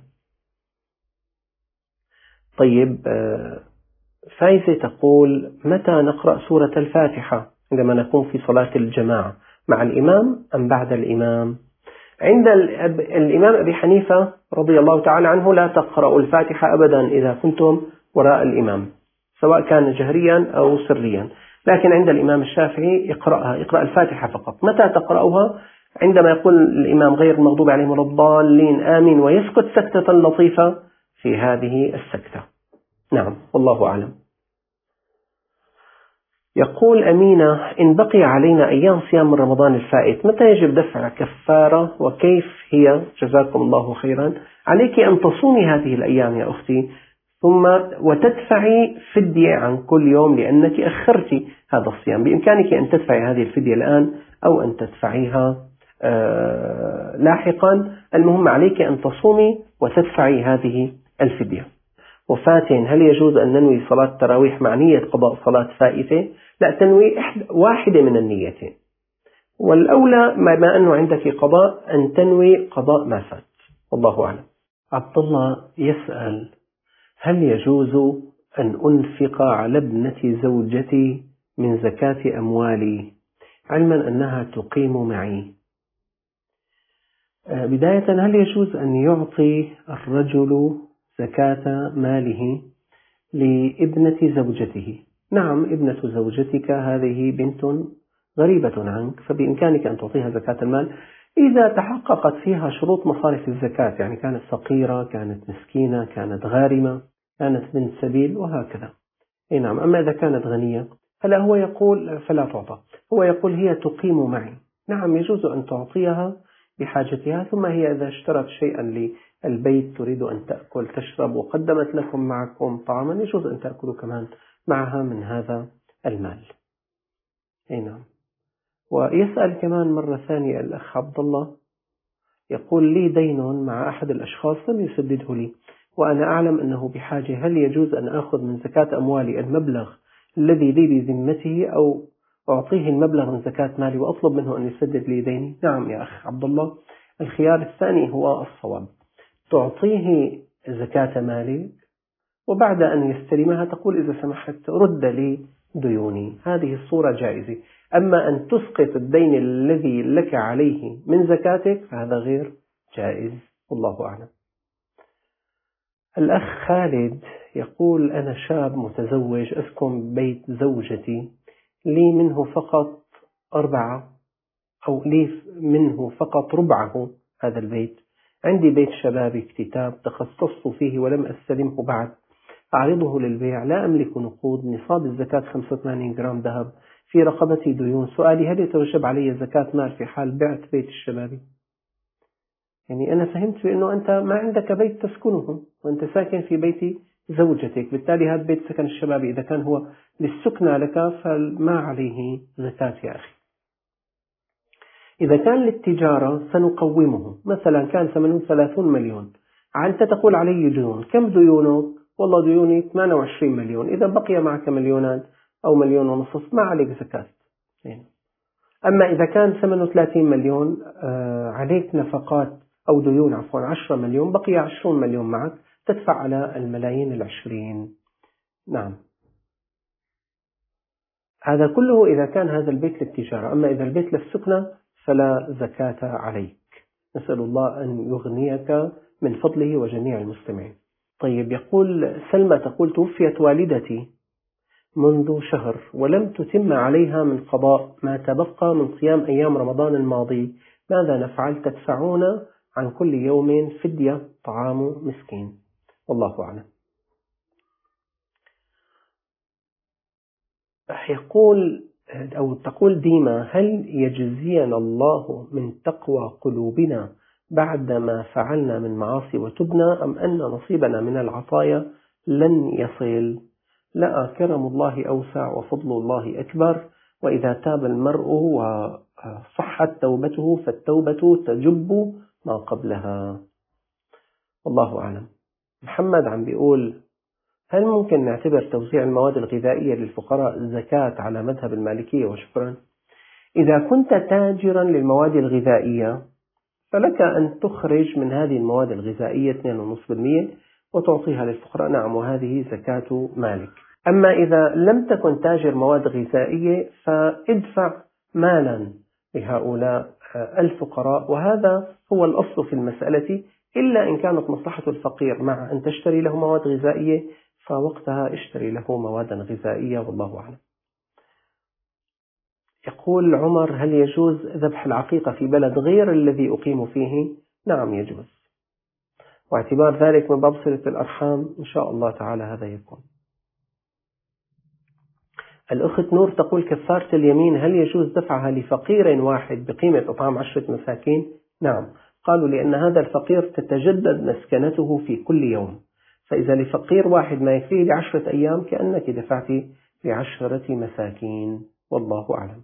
طيب، فايزة تقول متى نقرأ سورة الفاتحة عندما نكون في صلاة الجماعة، مع الإمام أم بعد الإمام؟ عند الإمام أبي حنيفة رضي الله تعالى عنه لا تقرأ الفاتحة أبدا إذا كنتم وراء الإمام، سواء كان جهريا أو سريا، لكن عند الإمام الشافعي اقرأ الفاتحة فقط. متى تقرأها؟ عندما يقول الإمام غير المغضوب عليهم ولا الضالين آمين ويسكت سكتة لطيفة في هذه السكتة. نعم، والله أعلم. يقول أمينة إن بقي علينا أيام صيام من رمضان الفائت متى يجب دفع كفارة وكيف هي؟ جزاكم الله خيرا. عليك أن تصومي هذه الأيام يا أختي، ثم وتدفعي فدية عن كل يوم لأنك أخرت هذا الصيام. بإمكانك أن تدفعي هذه الفدية الآن أو أن تدفعيها لاحقا، المهم عليك أن تصومي وتدفعي هذه الفدية. وفاتن هل يجوز أن ننوي صلاة تراويح مع نية قضاء صلاة فائتة؟ لا، تنوي واحدة من النيتين، والأولى ما أنه عندك قضاء أن تنوي قضاء ما فات، والله أعلم. عبد الله يسأل هل يجوز أن أنفق على ابنة زوجتي من زكاة أموالي علما أنها تقيم معي؟ بداية، هل يجوز أن يعطي الرجل زكاة ماله لابنة زوجته؟ نعم، ابنة زوجتك هذه بنت غريبة عنك، فبإمكانك أن تعطيها زكاة المال إذا تحققت فيها شروط مصارف الزكاة، يعني كانت فقيرة، كانت مسكينة، كانت غارمة، كانت بنت سبيل وهكذا. نعم، أما إذا كانت غنية فلا، هو يقول فلا تعطى، هو يقول هي تقيم معي. نعم، يجوز أن تعطيها بحاجتها، ثم هي إذا اشترت شيئا للبيت تريد أن تأكل تشرب وقدمت لكم معكم طعاما، يجوز أن تأكلوا كمان معها من هذا المال. نعم. ويسأل كمان مرة ثانية الأخ عبد الله، يقول لي دين مع أحد الأشخاص لم يسدده لي وأنا أعلم أنه بحاجة، هل يجوز أن أخذ من زكاة أموالي المبلغ الذي لي بذمته أو أعطيه المبلغ من زكاة مالي وأطلب منه أن يسدد لي ديني؟ نعم يا أخ عبد الله، الخيار الثاني هو الصواب، تعطيه زكاة مالك وبعد أن يستلمها تقول إذا سمحت رد لي ديوني، هذه الصورة جائزة. أما أن تسقط الدين الذي لك عليه من زكاتك فهذا غير جائز، والله أعلم. الأخ خالد يقول أنا شاب متزوج أسكن بيت زوجتي، لي منه فقط ربعه هذا البيت، عندي بيت شبابي اكتتاب تخصصت فيه ولم أستلمه بعد، أعرضه للبيع، لا أملك نقود، نصاب الزكاة 85 جرام ذهب، في رقبتي ديون، سؤالي هل يتوجب علي زكاة مال في حال بعت بيت الشبابي؟ يعني أنا فهمت بأنه أنت ما عندك بيت تسكنه وأنت ساكن في بيت زوجتك، بالتالي هذا بيت سكن الشبابي إذا كان هو للسكنى لك فما عليه زكاة يا أخي. إذا كان للتجارة سنقومه، مثلا كان ثمنه 30 مليون، أنت تقول علي ديون، كم ديونك؟ والله ديوني 28 مليون، إذا بقي معك مليونان أو مليون ونصف ما عليك زكاة. أما إذا كان ثمنه 30 مليون عليك نفقات أو ديون 10 مليون، بقي 20 مليون معك تدفع على الملايين 20. نعم، هذا كله إذا كان هذا البيت للتجارة. أما إذا البيت للسكنة فلا زكاة عليك. نسأل الله أن يغنيك من فضله وجميع المستمعين. طيب، يقول سلمى تقول توفيت والدتي منذ شهر ولم تتم عليها من قضاء ما تبقى من صيام أيام رمضان الماضي، ماذا نفعل؟ تدفعون عن كل يوم فدية طعام مسكين، والله أعلم. يقول أو تقول ديما هل يجزينا الله من تقوى قلوبنا بعدما فعلنا من معاصي وتبنا، أم أن نصيبنا من العطايا لن يصل؟ لا، كرم الله أوسع وفضل الله أكبر، وإذا تاب المرء وصحت توبته فالتوبة تجب ما قبلها، والله أعلم. محمد عم بيقول هل ممكن نعتبر توزيع المواد الغذائية للفقراء زكاة على مذهب المالكية؟ وشكرا. إذا كنت تاجرا للمواد الغذائية فلك أن تخرج من هذه المواد الغذائية 2.5% وتعطيها للفقراء، نعم، وهذه زكاة مالك. أما إذا لم تكن تاجر مواد غذائية فادفع مالا لهؤلاء الفقراء، وهذا هو الأصل في المسألة، إلا إن كانت مصلحة الفقير مع أن تشتري له مواد غذائية فوقتها اشتري له موادا غذائية، والله أعلم. يقول عمر هل يجوز ذبح العقيقة في بلد غير الذي أقيم فيه؟ نعم يجوز، واعتبار ذلك من باب صلة الأرحام إن شاء الله تعالى هذا يكون. الأخت نور تقول كفارة اليمين هل يجوز دفعها لفقير واحد بقيمة إطعام 10 مساكين؟ نعم، قالوا لأن هذا الفقير تتجدد مسكنته في كل يوم، فإذا لفقير واحد ما يكفيه ل10 أيام كأنك دفعت ل10 مساكين، والله أعلم.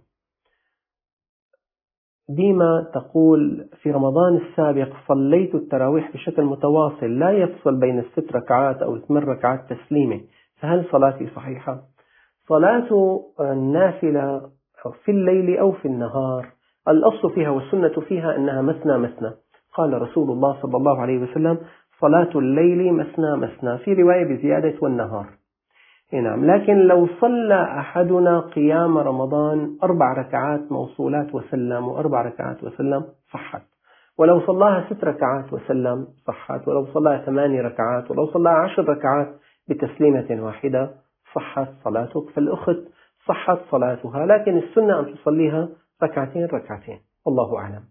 ديما تقول في رمضان السابق صليت التراويح بشكل متواصل لا يفصل بين 6 ركعات أو 8 ركعات تسليمة، فهل صلاتي صحيحة؟ صلاة النافلة في الليل أو في النهار الأصل فيها والسنة فيها أنها مثنى مثنى، قال رسول الله صلى الله عليه وسلم صلاة الليل مثنى مثنى، في رواية بزيادة والنهار. نعم، لكن لو صلى أحدنا قيام رمضان 4 ركعات موصولات وسلم و4 ركعات وسلم صحت، ولو صلاها 6 ركعات وسلم صحت، ولو صلاها 8 ركعات، ولو صلاها 10 ركعات بتسليمة واحدة صحت صلاتك، فالأخت صحت صلاتها، لكن السنة أن تصليها ركعتين ركعتين، والله أعلم.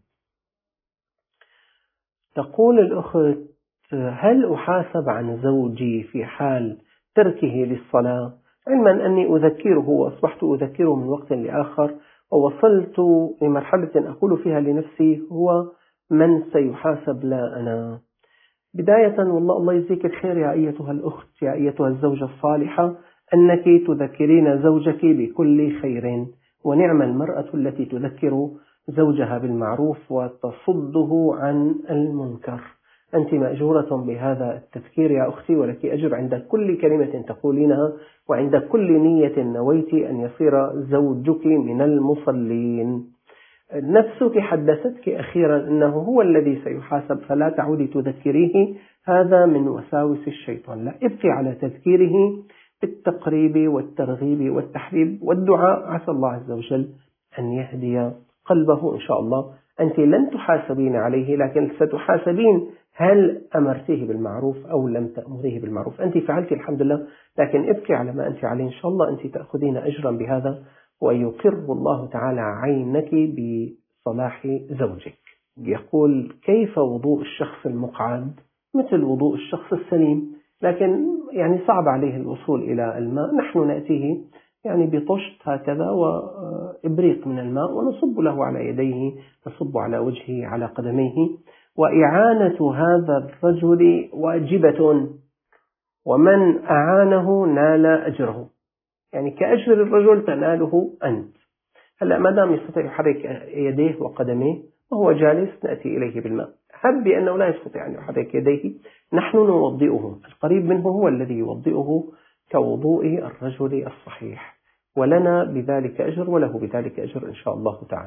تقول الأخت هل أحاسب عن زوجي في حال تركه للصلاة، علما أني أذكره وأصبحت أذكره من وقت لآخر، ووصلت لمرحلة أقول فيها لنفسي هو من سيحاسب لا أنا. بداية والله الله يجزيك الخير يا أيتها الأخت، يا أيتها الزوجة الصالحة، أنك تذكرين زوجك بكل خير، ونعم المرأة التي تذكر زوجها بالمعروف وتصده عن المنكر. أنت مأجورة بهذا التذكير يا أختي، ولك أجر عند كل كلمة تقولينها، وعند كل نية نويت أن يصير زوجك من المصلين. نفسك حدثتك أخيرا أنه هو الذي سيحاسب، فلا تعودي تذكريه، هذا من وساوس الشيطان، لا، ابقي على تذكيره بالتقريب والترغيب والتحبيب والدعاء، عسى الله عز وجل أن يهدي قلبه إن شاء الله. أنت لن تحاسبين عليه، لكن ستحاسبين هل أمرتيه بالمعروف أو لم تأمريه بالمعروف. أنت فعلت الحمد لله، لكن ابقي على ما أنت عليه، إن شاء الله أنت تأخذين أجرا بهذا، ويقر الله تعالى عينك بصلاح زوجك. يقول كيف وضوء الشخص المقعد؟ مثل وضوء الشخص السليم، لكن يعني صعب عليه الوصول إلى الماء، نحن نأتيه يعني بطشت هكذا وإبريق من الماء، ونصب له على يديه، نصب على وجهه، على قدميه. وإعانة هذا الرجل واجبة، ومن أعانه نال أجره، يعني كأجر الرجل تناله أنت. هلأ ما دام يستطيع يحرك يديه وقدميه وهو جالس نأتي إليه بالماء. هب بأنه لا يستطيع أن يحرك يديه، نحن نوضئه، القريب منه هو الذي يوضئه كوضوء الرجل الصحيح، ولنا بذلك أجر وله بذلك أجر إن شاء الله تعالى.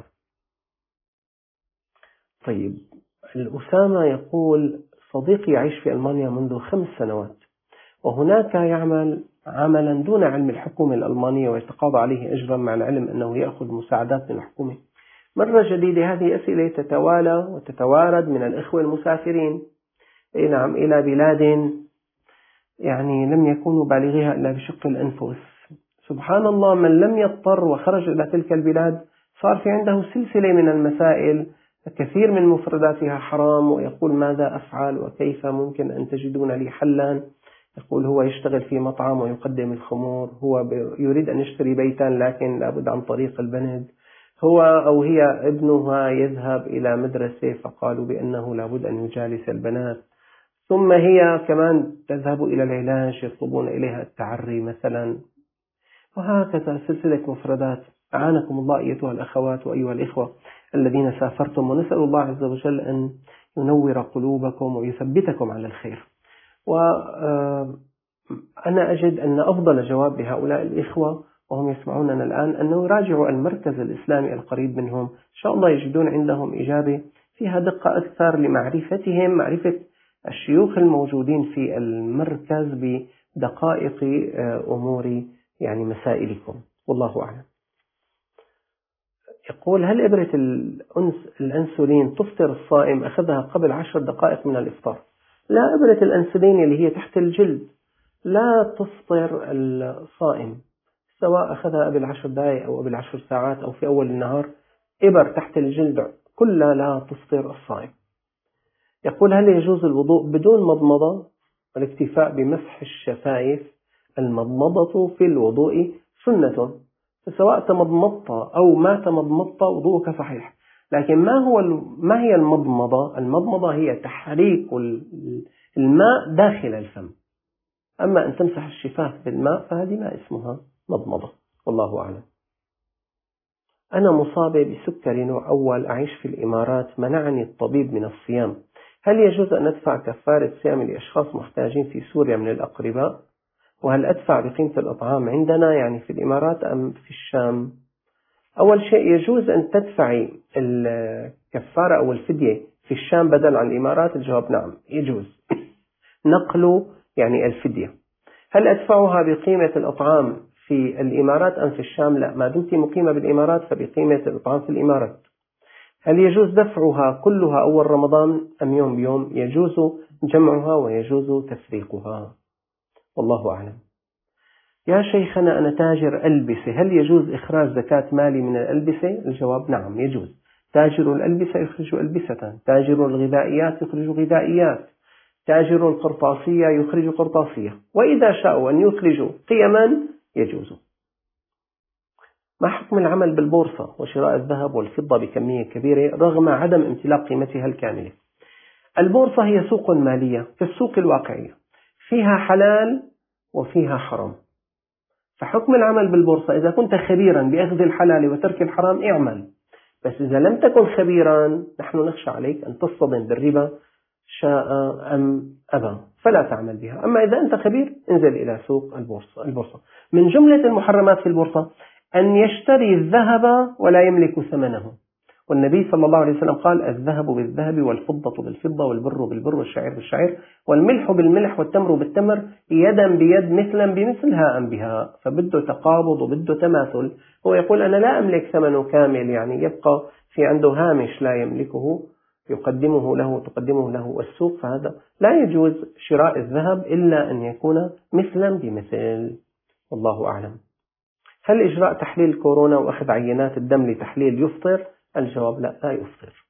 طيب، الأسامة يقول: صديقي يعيش في ألمانيا منذ 5 سنوات، وهناك يعمل عملا دون علم الحكومة الألمانية، ويتقاضى عليه أجرا مع العلم أنه يأخذ مساعدات من الحكومة. مرة جديدة، هذه أسئلة تتوالى وتتوارد من الإخوة المسافرين نعم إلى بلاد يعني لم يكونوا بالغيها إلا بشق الأنفس. سبحان الله، من لم يضطر وخرج إلى تلك البلاد صار في عنده سلسلة من المسائل، كثير من مفرداتها حرام، ويقول: ماذا أفعل وكيف ممكن أن تجدون لي حلا؟ يقول هو يشتغل في مطعم ويقدم الخمور، هو يريد أن يشتري بيتا لكن لابد عن طريق البند، هو أو هي ابنها يذهب إلى مدرسة فقالوا بأنه لابد أن يجالس البنات، ثم هي كمان تذهب إلى العلاج يطلبون إليها التعري مثلا، وهكذا سلسلة مفردات. أعانكم الله أيتها الأخوات وأيها الإخوة الذين سافرتم، ونسأل الله عز وجل أن ينور قلوبكم ويثبتكم على الخير. وأنا أجد أن أفضل جواب لهؤلاء الإخوة وهم يسمعوننا الآن أنه يراجعوا المركز الإسلامي القريب منهم، إن شاء الله يجدون عندهم إجابة فيها دقة أكثر لمعرفتهم، معرفة الشيوخ الموجودين في المركز بدقائق أمور يعني مسائلكم، والله أعلم. يقول: هل إبرة الأنسولين تفطر الصائم أخذها قبل 10 دقائق من الإفطار؟ لا، إبرة الأنسولين اللي هي تحت الجلد لا تفطر الصائم، سواء أخذها قبل 10 دقائق أو قبل 10 ساعات أو في أول النهار، إبر تحت الجلد كلها لا تفطر الصائم. يقول: هل يجوز الوضوء بدون مضمضة والاكتفاء بمسح الشفايف؟ المضمضة في الوضوء سنة، فسواء تمضمضت أو ما تمضمضت وضوءك صحيح. لكن ما هي المضمضة؟ المضمضة هي تحريك الماء داخل الفم، أما أن تمسح الشفاف بالماء فهذه ما اسمها مضمضة، والله أعلم. أنا مصابة بسكري نوع أول، أعيش في الإمارات، منعني الطبيب من الصيام، هل يجوز أن أدفع كفارة صيام لأشخاص محتاجين في سوريا من الأقرباء؟ وهل أدفع بقيمة الأطعام عندنا يعني في الإمارات أم في الشام؟ أول شيء يجوز أن تدفعي الكفارة أو الفدية في الشام بدل عن الإمارات؟ الجواب نعم، يجوز نقل يعني الفدية. هل أدفعها بقيمة الأطعام في الإمارات أم في الشام؟ لا، ما دمت مقيمة بالإمارات فبقيمة الأطعام في الإمارات. هل يجوز دفعها كلها أول رمضان أم يوم بيوم؟ يجوز جمعها ويجوز تفريقها، والله أعلم. يا شيخنا، أنا تاجر ألبسة، هل يجوز إخراج زكاة مالي من الألبسة؟ الجواب نعم، يجوز. تاجر الألبسة يخرج ألبسة، تاجر الغذائيات يخرج غذائيات، تاجر القرطاسية يخرج قرطاسية، وإذا شاءوا أن يخرجوا قيما يجوز. ما حكم العمل بالبورصة وشراء الذهب والفضة بكمية كبيرة رغم عدم امتلاك قيمتها الكاملة؟ البورصة هي سوق مالية كالسوق الواقعية، فيها حلال وفيها حرام، فحكم العمل بالبورصة إذا كنت خبيرا بأخذ الحلال وترك الحرام اعمل، بس إذا لم تكن خبيرا نحن نخشى عليك أن تصطدم بالربا شاء أم أبى فلا تعمل بها. أما إذا أنت خبير انزل إلى سوق البورصة. من جملة المحرمات في البورصة أن يشتري الذهب ولا يملك ثمنه، والنبي صلى الله عليه وسلم قال: الذهب بالذهب والفضة بالفضة والبر بالبر والشعير بالشعير والملح بالملح والتمر بالتمر يدا بيد مثلا بمثل هاء بها، فبده تقابض وبده تماثل. هو يقول أنا لا أملك ثمنه كامل، يعني يبقى في عنده هامش لا يملكه تقدمه له السوق، فهذا لا يجوز شراء الذهب إلا أن يكون مثلا بمثل، والله أعلم. هل إجراء تحليل كورونا وأخذ عينات الدم لتحليل يفطر؟ الجواب لا يفطر،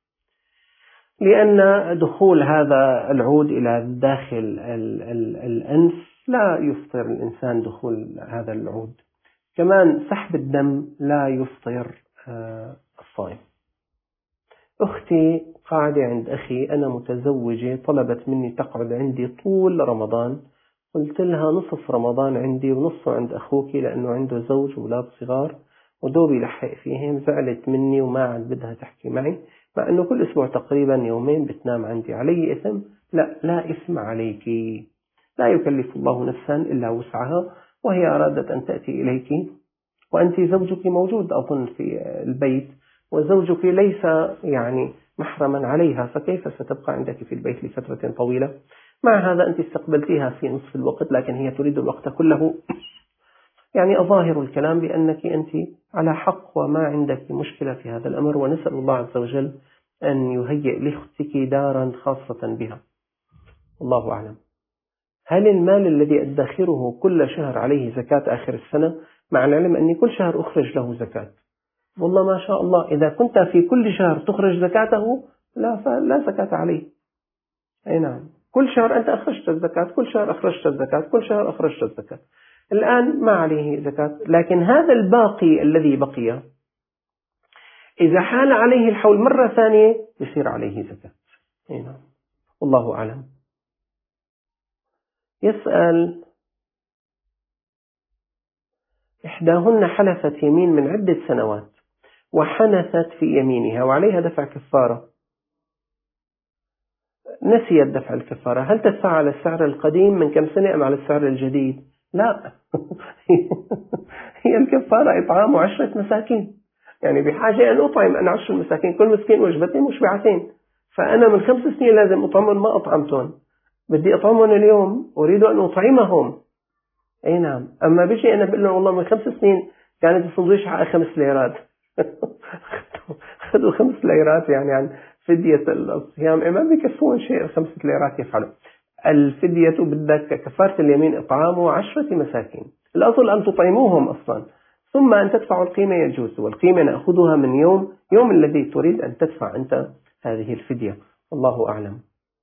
لأن دخول هذا العود إلى داخل الأنف لا يفطر الإنسان دخول هذا العود. كمان سحب الدم لا يفطر الصائم. أختي قاعدة عند أخي، أنا متزوجة، طلبت مني تقعد عندي طول رمضان. قلت لها نصف رمضان عندي ونصه عند أخوك لأنه عنده زوج وأولاد صغار ودوبي لحق فيهم. زعلت مني وما عاد بدها تحكي معي، مع أنه كل أسبوع تقريبا يومين بتنام عندي. علي إثم؟ لا، لا إثم عليك. لا يكلف الله نفسا إلا وسعها، وهي أرادت أن تأتي إليك وأنت زوجك موجود أظن في البيت، وزوجك ليس يعني محرما عليها، فكيف ستبقى عندك في البيت لفترة طويلة؟ مع هذا أنت استقبلتيها في نصف الوقت، لكن هي تريد الوقت كله. يعني أظاهر الكلام بأنك أنت على حق وما عندك مشكلة في هذا الأمر، ونسأل الله عز وجل أن يهيئ لأختك دارا خاصة بها. الله أعلم. هل المال الذي أدخره كل شهر عليه زكاة آخر السنة، مع العلم أني كل شهر أخرج له زكاة؟ والله ما شاء الله، إذا كنت في كل شهر تخرج زكاته لا زكاة عليه. أي نعم، كل شهر أنت أخرجت الزكاة، كل شهر أخرجت الزكاة، كل شهر أخرجت الزكاة، الآن ما عليه زكاة. لكن هذا الباقي الذي بقي إذا حال عليه الحول مرة ثانية يصير عليه زكاة. أي نعم، والله أعلم. يسأل: إحداهن حلفت يمين من عدة سنوات وحنثت في يمينها وعليها دفع كفارة، نسيت دفع الكفارة، هل تدفع على السعر القديم من كم سنة أم على السعر الجديد؟ لا. هي الكفارة إطعام 10 مساكين، يعني بحاجة أن أطعم أنا 10 مساكين، كل مسكين وجبتين مشبعتين، فأنا من 5 سنين لازم أطعمهم، ما أطعمتهم، بدي أطعمهم اليوم، أريد أن أطعمهم. أي نعم. أما بيجي أنا بقول لهم والله من 5 سنين كانت السندويشة حقها 5 ليرات. خذوا 5 ليرات يعني عن فدية الصيام، ما بيكفون شيء 5 ليرات يفعلوا. الفدية بدك كفارة اليمين إطعام 10 مساكين، الأصل أن تطعموهم أصلا، ثم أن تدفعوا القيمة يجوز، والقيمة نأخذها من يوم الذي تريد أن تدفع أنت هذه الفدية. الله أعلم.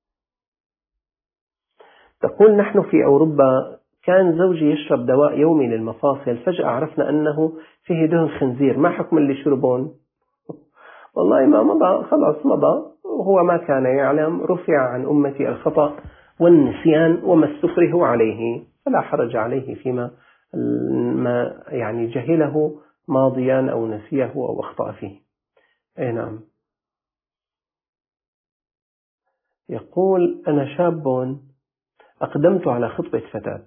تقول: نحن في أوروبا كان زوجي يشرب دواء يومي للمفاصل، فجأة عرفنا أنه فيه دهن خنزير، ما حكم اللي يشربون؟ والله ما مضى، خلاص مضى، وهو ما كان يعلم، رفع عن أمتي الخطأ والنسيان وما استكره عليه، فلا حرج عليه فيما ما يعني جهله ماضيا أو نسيه أو أخطأ فيه. أي نعم. يقول: أنا شاب أقدمت على خطبة فتاة،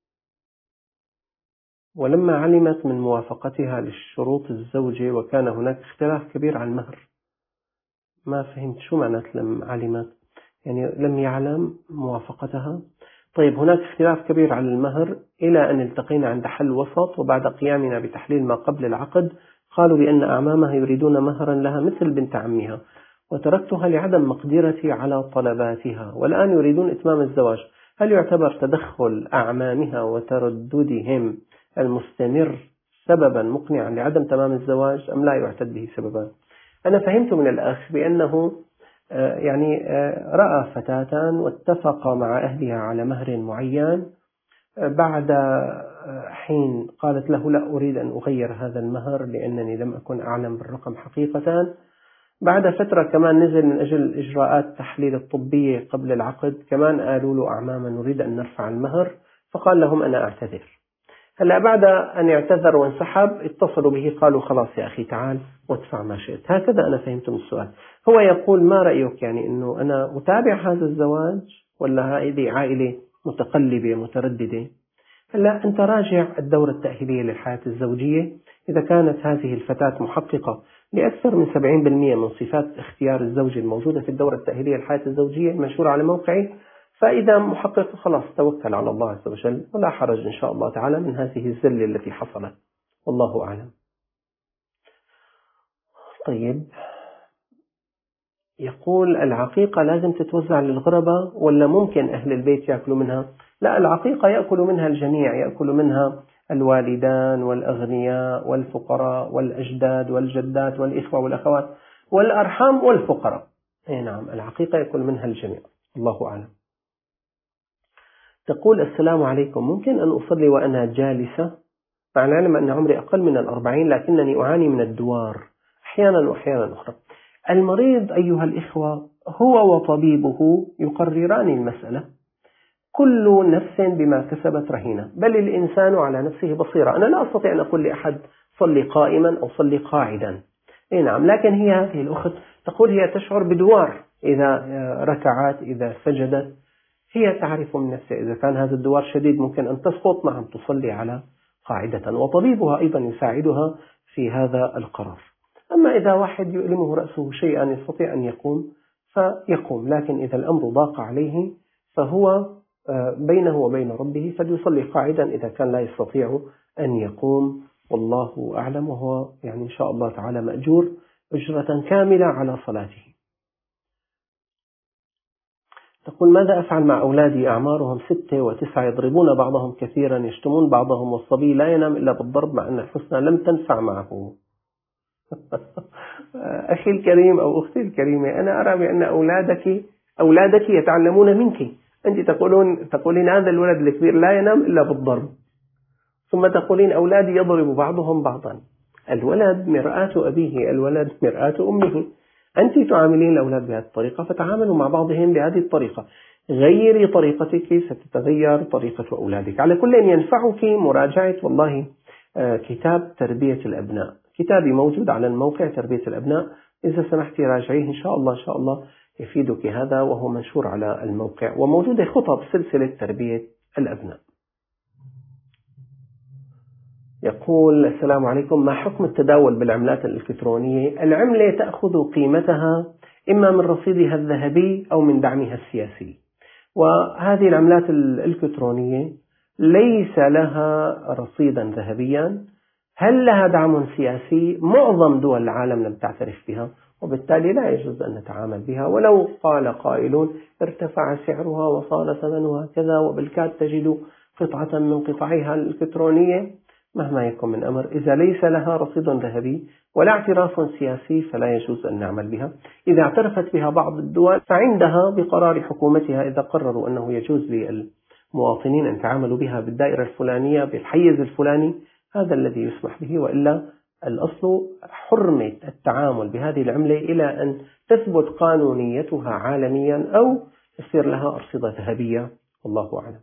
ولما علمت من موافقتها للشروط الزوجة وكان هناك اختلاف كبير عن المهر. ما فهمت شو معنات لم علمت، يعني لم يعلم موافقتها؟ طيب، هناك اختلاف كبير عن المهر إلى أن التقينا عند حل وسط، وبعد قيامنا بتحليل ما قبل العقد قالوا بأن أعمامها يريدون مهرا لها مثل بنت عمها، وتركتها لعدم مقدرتي على طلباتها، والآن يريدون إتمام الزواج. هل يعتبر تدخل أعمامها وترددهم المستمر سببا مقنعا لعدم تمام الزواج أم لا يعتد به سببا؟ أنا فهمت من الأخ بأنه رأى فتاة واتفق مع أهلها على مهر معين، بعد حين قالت له: لا أريد أن أغير هذا المهر لأنني لم أكن أعلم بالرقم حقيقة. بعد فترة كمان نزل من أجل إجراءات التحليل الطبية قبل العقد، كمان قالوا له أعماما نريد أن نرفع المهر، فقال لهم: أنا أعتذر. هلا بعد أن اعتذر وانسحب اتصلوا به قالوا: خلاص يا أخي تعال وادفع ما شئت. هكذا أنا فهمت من السؤال. هو يقول: ما رأيك، يعني أنه أنا أتابع هذا الزواج ولا هذه عائلة متقلبة مترددة؟ هلا أنت راجع الدورة التأهيلية للحياة الزوجية، إذا كانت هذه الفتاة محققة لأكثر من 70% من صفات اختيار الزوج الموجودة في الدورة التأهيلية للحياة الزوجية المنشورة على موقعي، فإذا محقق خلاص توكل على الله عز وجل، ولا حرج إن شاء الله تعالى من هذه الزلة التي حصلت، والله أعلم. طيب، يقول: العقيقة لازم تتوزع للغرباء ولا ممكن أهل البيت يأكلوا منها؟ لا، العقيقة يأكل منها الجميع، يأكل منها الوالدان والأغنياء والفقراء والأجداد والجدات والإخوة والأخوات والأرحام والفقراء. أي نعم، العقيقة يأكل منها الجميع، الله أعلم. تقول: السلام عليكم، ممكن أن أصلي وأنا جالسة؟ مع العلم أن عمري أقل من 40 لكنني أعاني من الدوار أحيانا وأحيانا أخرى. المريض أيها الإخوة هو وطبيبه يقرران المسألة، كل نفس بما كسبت رهينة، بل الإنسان على نفسه بصيرة. أنا لا أستطيع أن أقول لأحد صلي قائما أو صلي قاعدا، نعم، لكن هذه الأخت تقول هي تشعر بدوار إذا ركعت إذا سجدت، هي تعرف من نفسها إذا كان هذا الدوار شديد ممكن أن تسقط، نعم تصلي على قاعدة، وطبيبها أيضا يساعدها في هذا القرار. أما إذا واحد يؤلمه رأسه شيئا يستطيع أن يقوم فيقوم، لكن إذا الأمر ضاق عليه فهو بينه وبين ربه، فليصلي قاعدا إذا كان لا يستطيع أن يقوم، والله أعلم. وهو يعني إن شاء الله تعالى مأجور أجرة كاملة على صلاته. تقول ماذا أفعل مع أولادي أعمارهم 6 و9 يضربون بعضهم كثيرا يشتمون بعضهم والصبي لا ينام إلا بالضرب مع أن الحسنى لم تنفع معه. أخي الكريم أو أختي الكريمة، أنا أرى بأن أولادك يتعلمون منك. أنت تقولين هذا الولد الكبير لا ينام إلا بالضرب، ثم تقولين أولادي يضرب بعضهم بعضا. الولد مرآة أبيه، الولد مرآة أمه. أنت تعاملين الأولاد بهذه الطريقة فتعاملوا مع بعضهم بهذه الطريقة. غيري طريقتك ستتغير طريقة أولادك. على كل ينفعك مراجعة والله كتاب تربية الأبناء، كتابي موجود على الموقع تربية الأبناء، إذا سمحتي راجعيه إن شاء الله يفيدك هذا، وهو منشور على الموقع، وموجودة خطب سلسلة تربية الأبناء. يقول السلام عليكم، ما حكم التداول بالعملات الإلكترونية؟ العملة تأخذ قيمتها إما من رصيدها الذهبي أو من دعمها السياسي، وهذه العملات الإلكترونية ليس لها رصيدا ذهبيا. هل لها دعم سياسي؟ معظم دول العالم لم تعترف بها، وبالتالي لا يجوز أن نتعامل بها. ولو قال قائل ارتفع سعرها وصار ثمنها كذا وبالكاد تجد قطعة من قطعها الإلكترونية، مهما يكن من أمر، إذا ليس لها رصيد ذهبي ولا اعتراف سياسي فلا يجوز أن نعمل بها. إذا اعترفت بها بعض الدول فعندها بقرار حكومتها إذا قرروا أنه يجوز للمواطنين أن يتعاملوا بها بالدائرة الفلانية بالحيز الفلاني، هذا الذي يسمح به، وإلا الأصل حرمة التعامل بهذه العملة إلى أن تثبت قانونيتها عالميا أو يصير لها أرصدة ذهبية، والله أعلم.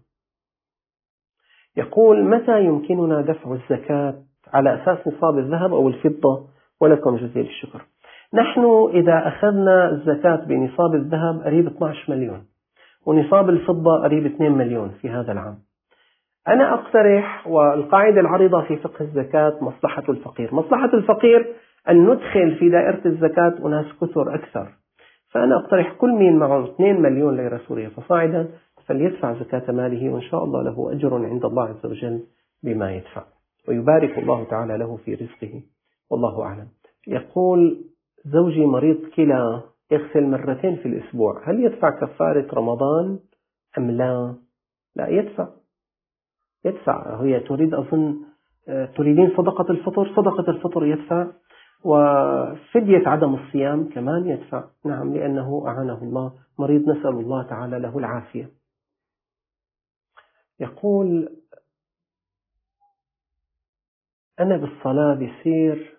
يقول متى يمكننا دفع الزكاة على أساس نصاب الذهب أو الفضة؟ ولكم جزيل الشكر. نحن إذا أخذنا الزكاة بنصاب الذهب قريب 12 مليون، ونصاب الفضة قريب 2 مليون في هذا العام. أنا أقترح، والقاعدة العريضة في فقه الزكاة مصلحة الفقير، مصلحة الفقير أن ندخل في دائرة الزكاة أناس كثر أكثر، فأنا أقترح كل مين معه 2 مليون ليرة سورية فصاعدا فليدفع زكاة ماله، وإن شاء الله له أجر عند الله عز وجل بما يدفع، ويبارك الله تعالى له في رزقه، والله أعلم. يقول زوجي مريض كلى يغسل مرتين في الأسبوع، هل يدفع كفارة رمضان أم لا؟ لا يدفع. هي تريد أظن تريدين صدقة الفطر، صدقة الفطر يدفع، وفدية عدم الصيام كمان يدفع، نعم، لأنه أعانه الله مريض، نسأل الله تعالى له العافية. يقول أنا بالصلاة بصير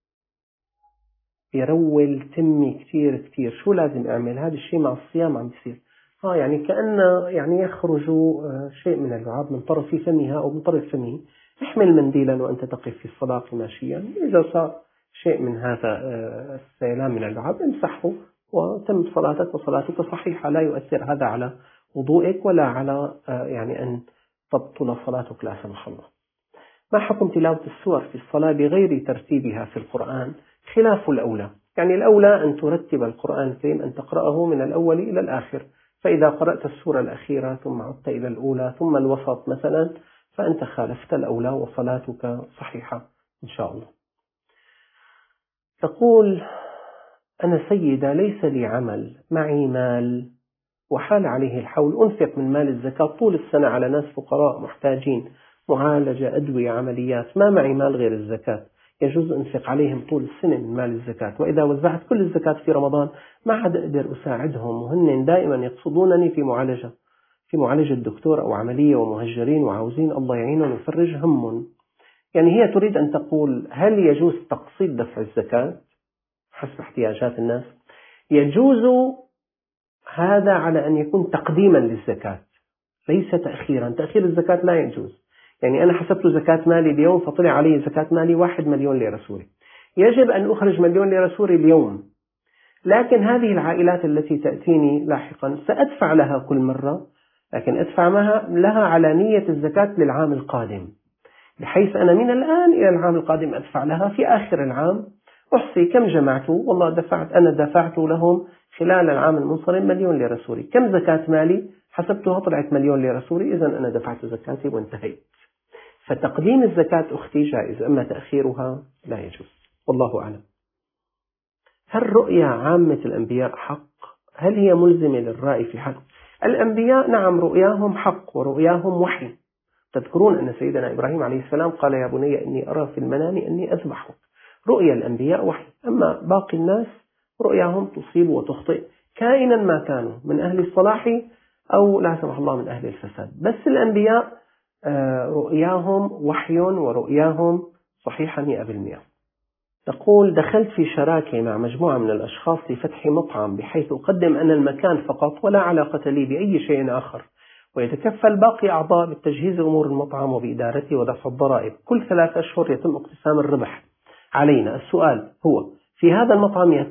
يرول تمي كتير، شو لازم أعمل؟ هذا الشيء مع الصيام عم بيصير، يعني كأن يخرج شيء من اللعاب من طرف فمها أو من طرف فمه. احمل منديلا وأنت تقف في الصلاة ماشيا، إذا صار شيء من هذا السيلان من اللعاب امسحه وتم صلاتك، وصلاتك صحيحة، لا يؤثر هذا على وضوئك ولا على أن تبطل صلاتك لا سمح الله. ما حكم تلاوة السور في الصلاة بغير ترتيبها في القرآن؟ خلاف الأولى، الأولى أن ترتب القرآن الكريم، أن تقرأه من الأول إلى الآخر، فإذا قرأت السورة الأخيرة ثم عدت إلى الأولى ثم الوسط مثلا فأنت خالفت الأولى وصلاتك صحيحة إن شاء الله. تقول أنا سيدة ليس لي عمل، معي مال وحال عليه الحول، أنفق من مال الزكاة طول السنة على ناس فقراء محتاجين، معالجة، أدوية، عمليات، ما معي مال غير الزكاة، يجوز أنفق عليهم طول السنة من مال الزكاة، وإذا وزعت كل الزكاة في رمضان ما عاد أقدر أساعدهم، وهن دائما يقصدونني في معالجة دكتور أو عملية ومهجرين وعاوزين الله يعينهم ويفرج همهم. يعني هي تريد أن تقول هل يجوز تقسيط دفع الزكاة حسب احتياجات الناس؟ يجوز هذا على أن يكون تقديما للزكاة ليس تأخيرا. تأخير الزكاة لا يجوز. يعني أنا حسبت زكاة مالي اليوم فطلع علي زكاة مالي 1 مليون ليرة سوري، يجب أن أخرج 1 مليون ليرة سوري اليوم، لكن هذه العائلات التي تأتيني لاحقا سأدفع لها كل مرة، لكن أدفع لها على نية الزكاة للعام القادم، بحيث أنا من الآن إلى العام القادم أدفع لها. في آخر العام أحصي كم جمعت، والله أنا دفعت لهم خلال العام المنصرم 1 مليون ليرة سوري، كم زكاة مالي حسبتها طلعت 1 مليون ليرة سوري، إذا أنا دفعت زكاتي وانتهيت. فتقديم الزكاة أختي جائز، أما تأخيرها لا يجوز، والله أعلم. هل رؤيا عامة الأنبياء حق؟ هل هي ملزمة للرأي في حق؟ الأنبياء نعم رؤياهم حق ورؤياهم وحي. تذكرون أن سيدنا إبراهيم عليه السلام قال يا بني إني أرى في المنام أني أذبحك. رؤيا الأنبياء وحي، أما باقي الناس رؤياهم تصيب وتخطئ كائنا ما كانوا، من أهل الصلاح أو لا سمح الله من أهل الفساد. بس الأنبياء رؤياهم وحي ورؤياهم صحيحة 100%. تقول دخلت في شراكة مع مجموعة من الأشخاص لفتح مطعم، بحيث أقدم أنا المكان فقط ولا علاقة لي بأي شيء آخر، ويتكفل باقي أعضاء بتجهيز أمور المطعم وبإدارته ودفع الضرائب. كل 3 أشهر يتم اقتسام الربح علينا. السؤال هو في هذا المطعم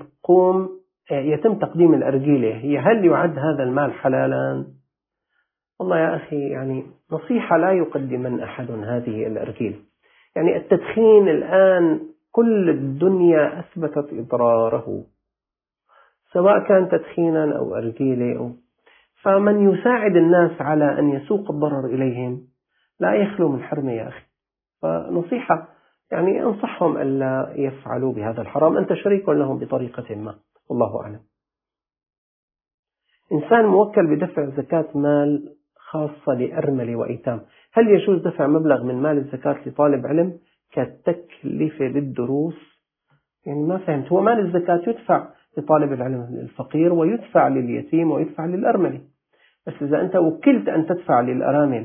يتم تقديم الأرجيلة، هل يعد هذا المال حلالا؟ والله يا أخي يعني نصيحة، لا يقدمن أحد هذه الأرجيلة. يعني التدخين الآن كل الدنيا أثبتت إضراره، سواء كان تدخينا أو أرجيلة فمن يساعد الناس على أن يسوق الضرر إليهم لا يخلو من حرمة يا أخي. فنصيحة يعني أنصحهم ألا يفعلوا بهذا الحرام، أنت شريك لهم بطريقة ما، والله أعلم. إنسان موكل بدفع زكاة مال خاصة لأرملة وأيتام، هل يجوز دفع مبلغ من مال الزكاة لطالب علم كتكلفة للدروس؟ يعني ما فهمت. هو مال الزكاة يدفع لطالب العلم الفقير ويدفع لليتيم ويدفع للأرملة، بس إذا أنت وكلت أن تدفع للأرامل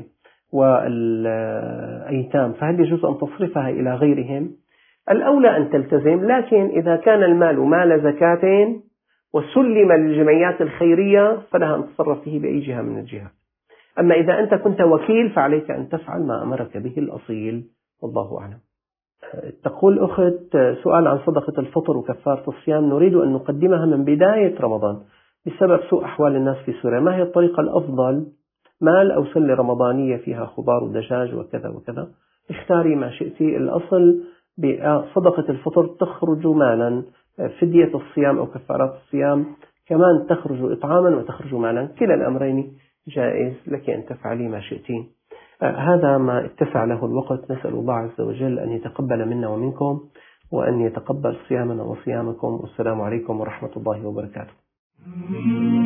والأيتام فهل يجوز أن تصرفها إلى غيرهم؟ الأولى أن تلتزم، لكن إذا كان المال مال زكاة وسلم للجمعيات الخيرية فلها أن تتصرف فيه بأي جهة من الجهات. أما إذا أنت كنت وكيل فعليك أن تفعل ما أمرك به الأصيل، والله أعلم. تقول أخت سؤال عن صدقة الفطر وكفارة الصيام، نريد أن نقدمها من بداية رمضان بسبب سوء أحوال الناس في سوريا، ما هي الطريقة الأفضل؟ مال أو سلة رمضانية فيها خضار ودجاج وكذا وكذا، اختاري ما شئتي. الأصل بصدقة الفطر تخرج مالا، فدية الصيام أو كفارات الصيام كمان تخرج إطعاما وتخرج مالا، كلا الأمرين جائز لك أن تفعلي ما شئتين. هذا ما اتسع له الوقت. نسأل الله عز وجل أن يتقبل منا ومنكم، وأن يتقبل صيامنا وصيامكم، والسلام عليكم ورحمة الله وبركاته.